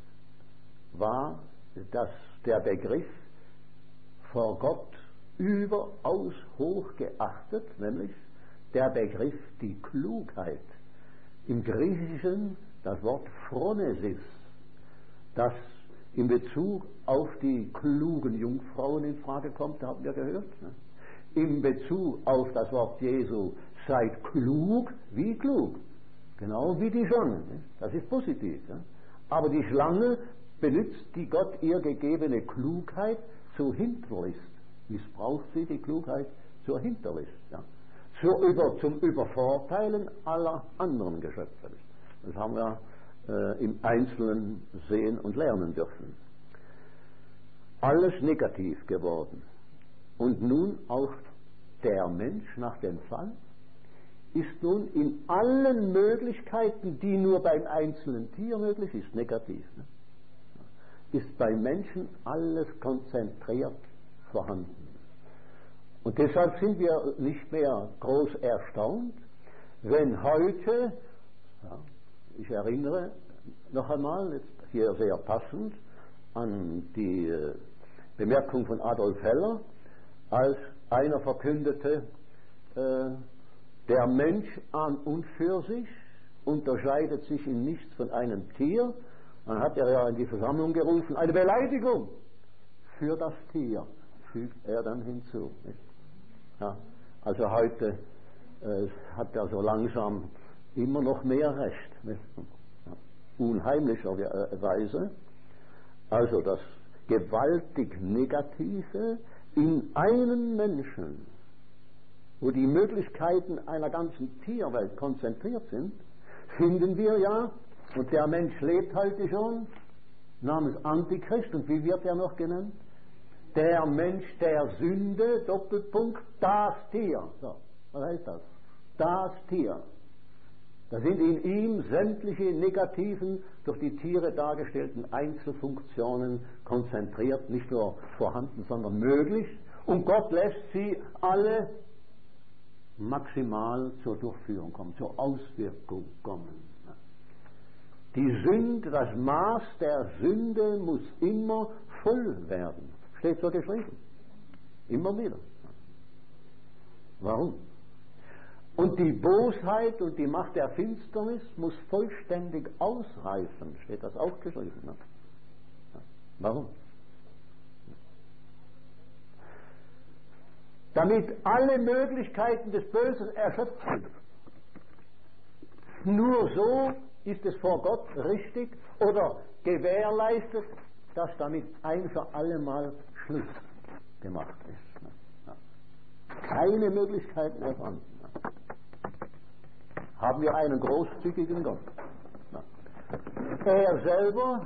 war, dass der Begriff vor Gott überaus hoch geachtet, nämlich der Begriff die Klugheit. Im Griechischen das Wort Phronesis, das in Bezug auf die klugen Jungfrauen in Frage kommt, haben wir gehört. Ne? In Bezug auf das Wort Jesu, seid klug, wie klug? Genau wie die Schlange. Ne? Das ist positiv. Ne? Aber die Schlange benutzt die Gott ihr gegebene Klugheit zur Hinterlist. Missbraucht sie die Klugheit zur Hinterlist. Ja? Zur über, zum Übervorteilen aller anderen Geschöpfe. Das haben wir äh, im Einzelnen sehen und lernen dürfen. Alles negativ geworden. Und nun auch der Mensch nach dem Fall ist nun in allen Möglichkeiten, die nur beim einzelnen Tier möglich ist, negativ. Ne? Ist beim Menschen alles konzentriert vorhanden. Und deshalb sind wir nicht mehr groß erstaunt, wenn heute, ja, ich erinnere noch einmal, jetzt hier sehr passend, an die äh, Bemerkung von Adolf Heller, als einer verkündete, äh, der Mensch an und für sich unterscheidet sich in nichts von einem Tier. Dann hat er ja in die Versammlung gerufen, eine Beleidigung für das Tier, fügt er dann hinzu. Nicht? Ja, also heute äh, hat er so langsam immer noch mehr Recht, nicht? Ja, unheimlicherweise. Also das gewaltig Negative in einem Menschen, wo die Möglichkeiten einer ganzen Tierwelt konzentriert sind, finden wir ja, und der Mensch lebt heute schon, namens Antichrist, und wie wird er noch genannt? Der Mensch der Sünde, Doppelpunkt, das Tier. So, was heißt das? Das Tier. Da sind in ihm sämtliche negativen, durch die Tiere dargestellten Einzelfunktionen konzentriert, nicht nur vorhanden, sondern möglich. Und Gott lässt sie alle maximal zur Durchführung kommen, zur Auswirkung kommen. Die Sünde, das Maß der Sünde muss immer voll werden. Steht so geschrieben. Immer wieder. Warum? Und die Bosheit und die Macht der Finsternis muss vollständig ausreifen. Steht das auch geschrieben? Ne? Warum? Damit alle Möglichkeiten des Bösen erschöpft sind. Nur so ist es vor Gott richtig oder gewährleistet, dass damit ein für alle Mal Schluss gemacht ist. Ja. Keine Möglichkeiten mehr vorhanden. Ja. Haben wir einen großzügigen Gott. Ja. Er selber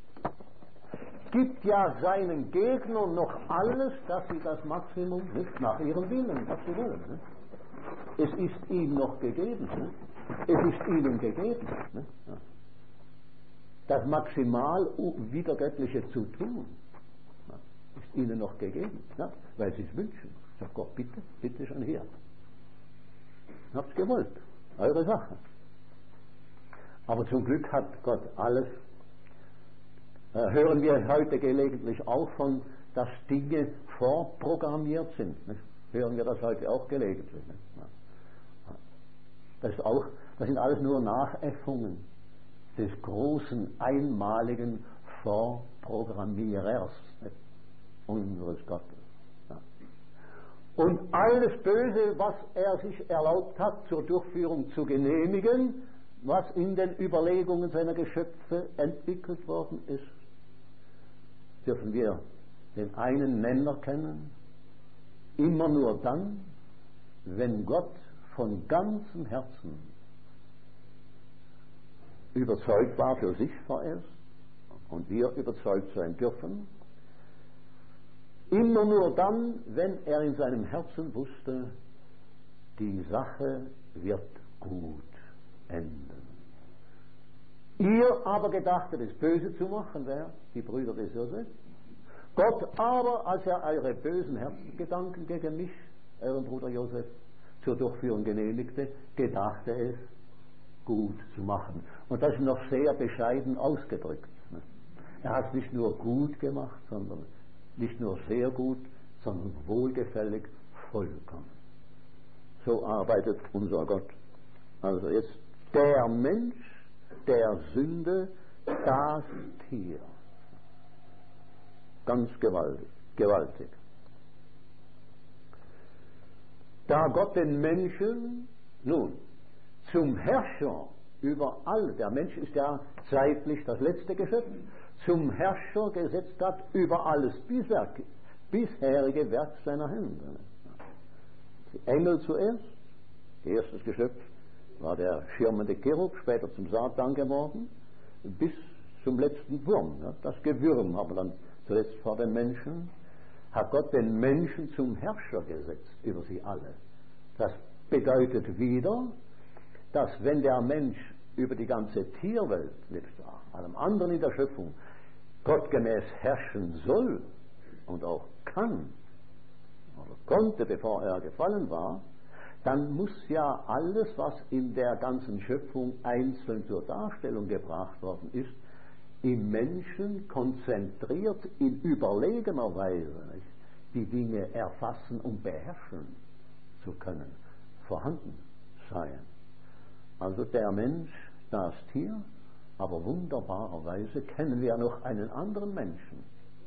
gibt ja seinen Gegnern noch alles, dass sie das Maximum nicht nach ihrem Willen, was sie wollen. Ne? Es ist ihm noch gegeben. Ne? Es ist ihnen gegeben. Ne? Ja. Das maximal widergöttliche zu tun. Ja. ist ihnen noch gegeben, ja, weil sie es wünschen. Ich sage, Gott, bitte, bitte schon her. Habt's gewollt, eure Sache. Aber zum Glück hat Gott alles, äh, hören wir heute gelegentlich auch von, dass Dinge vorprogrammiert sind. Nicht? Hören wir das heute auch gelegentlich. Nicht? Das, ist auch, das sind alles nur Nachäffungen des großen, einmaligen Vorprogrammierers nicht? Unseres Gottes. Ja. Und alles Böse, was er sich erlaubt hat, zur Durchführung zu genehmigen, was in den Überlegungen seiner Geschöpfe entwickelt worden ist, dürfen wir den einen Nenner kennen, immer nur dann, wenn Gott von ganzem Herzen überzeugt war für sich vorerst und wir überzeugt sein dürfen, immer nur dann, wenn er in seinem Herzen wusste, die Sache wird gut enden. Ihr aber gedachtet, es böse zu machen, wer? Die Brüder des Josef. Gott aber, als er eure bösen Herzensgedanken gegen mich, euren Bruder Josef, zur Durchführung genehmigte, gedachte es gut zu machen. Und das ist noch sehr bescheiden ausgedrückt. Er hat es nicht nur gut gemacht, sondern nicht nur sehr gut, sondern wohlgefällig, vollkommen. So arbeitet unser Gott. Also jetzt der Mensch, der Sünde, das Tier. Ganz gewaltig. gewaltig. Da Gott den Menschen nun zum Herrscher über alle, der Mensch ist ja zeitlich das letzte Geschöpf, zum Herrscher gesetzt hat über alles bisher, bisherige Werk seiner Hände. Die Engel zuerst, erstes Geschöpf war der schirmende Cherub, später zum Satan geworden, bis zum letzten Wurm. Ja, das Gewürm haben wir dann zuletzt vor den Menschen, hat Gott den Menschen zum Herrscher gesetzt über sie alle. Das bedeutet wieder, dass wenn der Mensch über die ganze Tierwelt, nebst allem anderen in der Schöpfung, gottgemäß herrschen soll und auch kann, oder konnte, bevor er gefallen war, dann muss ja alles, was in der ganzen Schöpfung einzeln zur Darstellung gebracht worden ist, im Menschen konzentriert in überlegener Weise nicht, die Dinge erfassen und beherrschen zu können, vorhanden sein. Also der Mensch, das Tier, aber wunderbarerweise kennen wir noch einen anderen Menschen.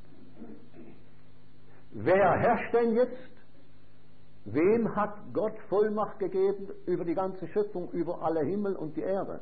Wer herrscht denn jetzt? Wem hat Gott Vollmacht gegeben über die ganze Schöpfung, über alle Himmel und die Erde?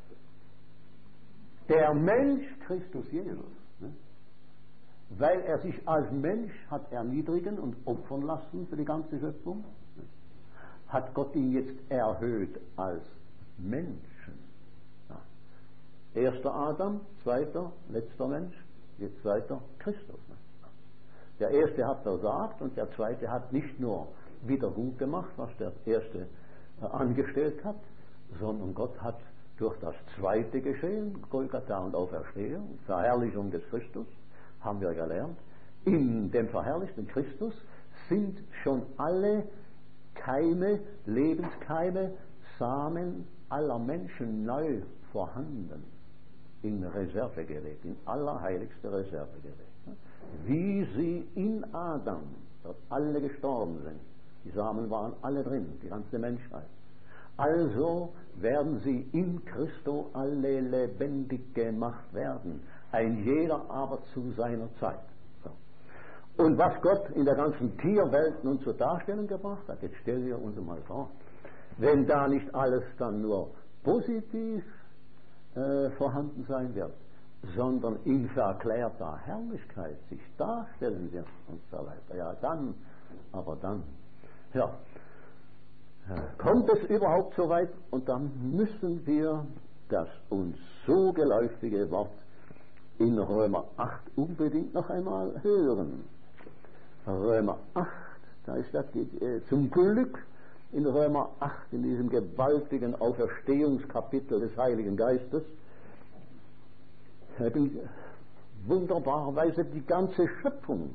Der Mensch Christus Jesus. Ne? Weil er sich als Mensch hat erniedrigen und opfern lassen für die ganze Schöpfung, ne? Hat Gott ihn jetzt erhöht als Menschen. Ja. Erster Adam, zweiter, letzter Mensch, jetzt zweiter Christus. Ne? Der erste hat versagt und der zweite hat nicht nur wieder gut gemacht, was der erste äh, angestellt hat, sondern Gott hat durch das zweite Geschehen, Golgatha und Auferstehung, Verherrlichung des Christus, haben wir gelernt, in dem verherrlichten Christus sind schon alle Keime, Lebenskeime, Samen aller Menschen neu vorhanden, in Reserve gelegt, in allerheiligste Reserve gelegt. Wie sie in Adam, dort alle gestorben sind, die Samen waren alle drin, die ganze Menschheit. Also werden sie in Christo alle lebendig gemacht werden, ein jeder aber zu seiner Zeit. So. Und was Gott in der ganzen Tierwelt nun zur Darstellung gebracht hat, jetzt stellen wir uns mal vor, wenn da nicht alles dann nur positiv äh, vorhanden sein wird, sondern in verklärter Herrlichkeit sich darstellen wird und so weiter, ja dann, aber dann, ja, kommt es überhaupt so weit? Und dann müssen wir das uns so geläufige Wort in Römer acht unbedingt noch einmal hören. Römer acht, da ist das äh, zum Glück in Römer acht, in diesem gewaltigen Auferstehungskapitel des Heiligen Geistes, wunderbarerweise die ganze Schöpfung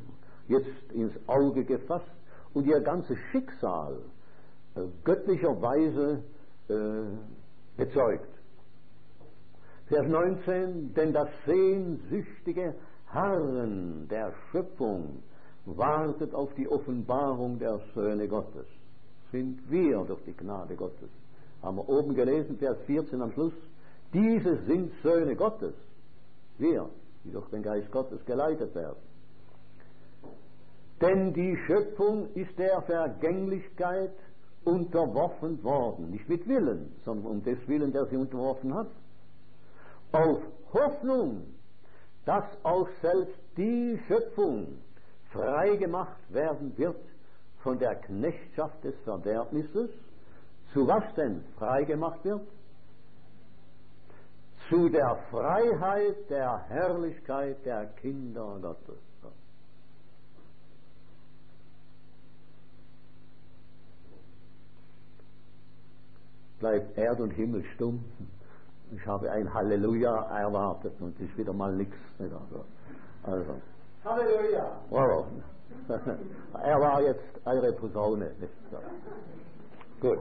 jetzt ins Auge gefasst und ihr ganzes Schicksal äh, göttlicherweise äh, bezeugt. Vers neunzehn, denn das sehnsüchtige Harren der Schöpfung wartet auf die Offenbarung der Söhne Gottes. Sind wir durch die Gnade Gottes. Haben wir oben gelesen, Vers vierzehn am Schluss. Diese sind Söhne Gottes. Wir, die durch den Geist Gottes geleitet werden. Denn die Schöpfung ist der Vergänglichkeit unterworfen worden. Nicht mit Willen, sondern um des Willen, der sie unterworfen hat. Auf Hoffnung, dass auch selbst die Schöpfung frei gemacht werden wird von der Knechtschaft des Verderbnisses. Zu was denn frei gemacht wird? Zu der Freiheit der Herrlichkeit der Kinder Gottes. Bleibt Erd und Himmel stumm. Ich habe ein Halleluja erwartet und es ist wieder mal nichts. Also, also. Halleluja! Wow. Er war jetzt eure Posaune. Gut.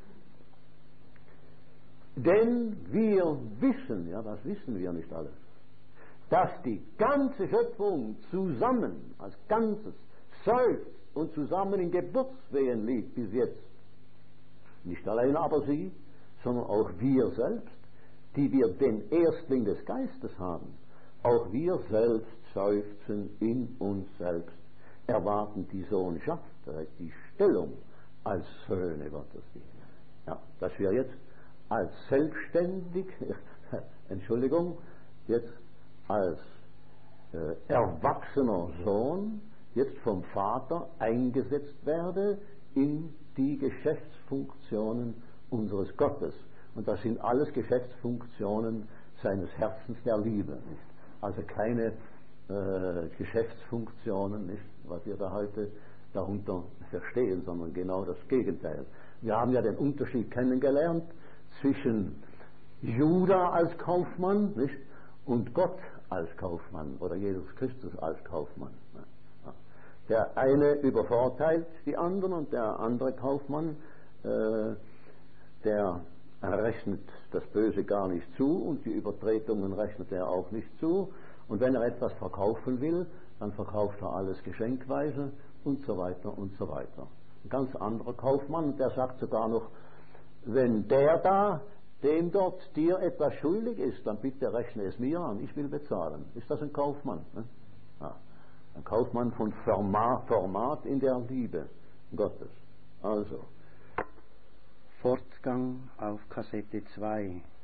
Denn wir wissen, ja, das wissen wir nicht alles, dass die ganze Schöpfung zusammen, als Ganzes, seufzt und zusammen in Geburtswehen liegt bis jetzt. Nicht allein aber sie, sondern auch wir selbst, die wir den Erstling des Geistes haben. Auch wir selbst seufzen in uns selbst, erwarten die Sohnschaft, das heißt die Stellung als Söhne Gottes. Ja, dass wir jetzt als selbstständig, Entschuldigung, jetzt als äh, erwachsener Sohn jetzt vom Vater eingesetzt werde in die Geschäftsfunktionen unseres Gottes. Und das sind alles Geschäftsfunktionen seines Herzens der Liebe. Nicht? Also keine äh, Geschäftsfunktionen, nicht, was wir da heute darunter verstehen, sondern genau das Gegenteil. Wir haben ja den Unterschied kennengelernt zwischen Juda als Kaufmann, nicht, und Gott als Kaufmann oder Jesus Christus als Kaufmann. Der eine übervorteilt die anderen und der andere Kaufmann, äh, der rechnet das Böse gar nicht zu und die Übertretungen rechnet er auch nicht zu. Und wenn er etwas verkaufen will, dann verkauft er alles geschenkweise und so weiter und so weiter. Ein ganz anderer Kaufmann, der sagt sogar noch, wenn der da, dem dort dir etwas schuldig ist, dann bitte rechne es mir an, ich will bezahlen. Ist das ein Kaufmann? Ne? Ja. Ein Kaufmann von Format, Format in der Liebe Gottes. Also. Fortgang auf Kassette zwei.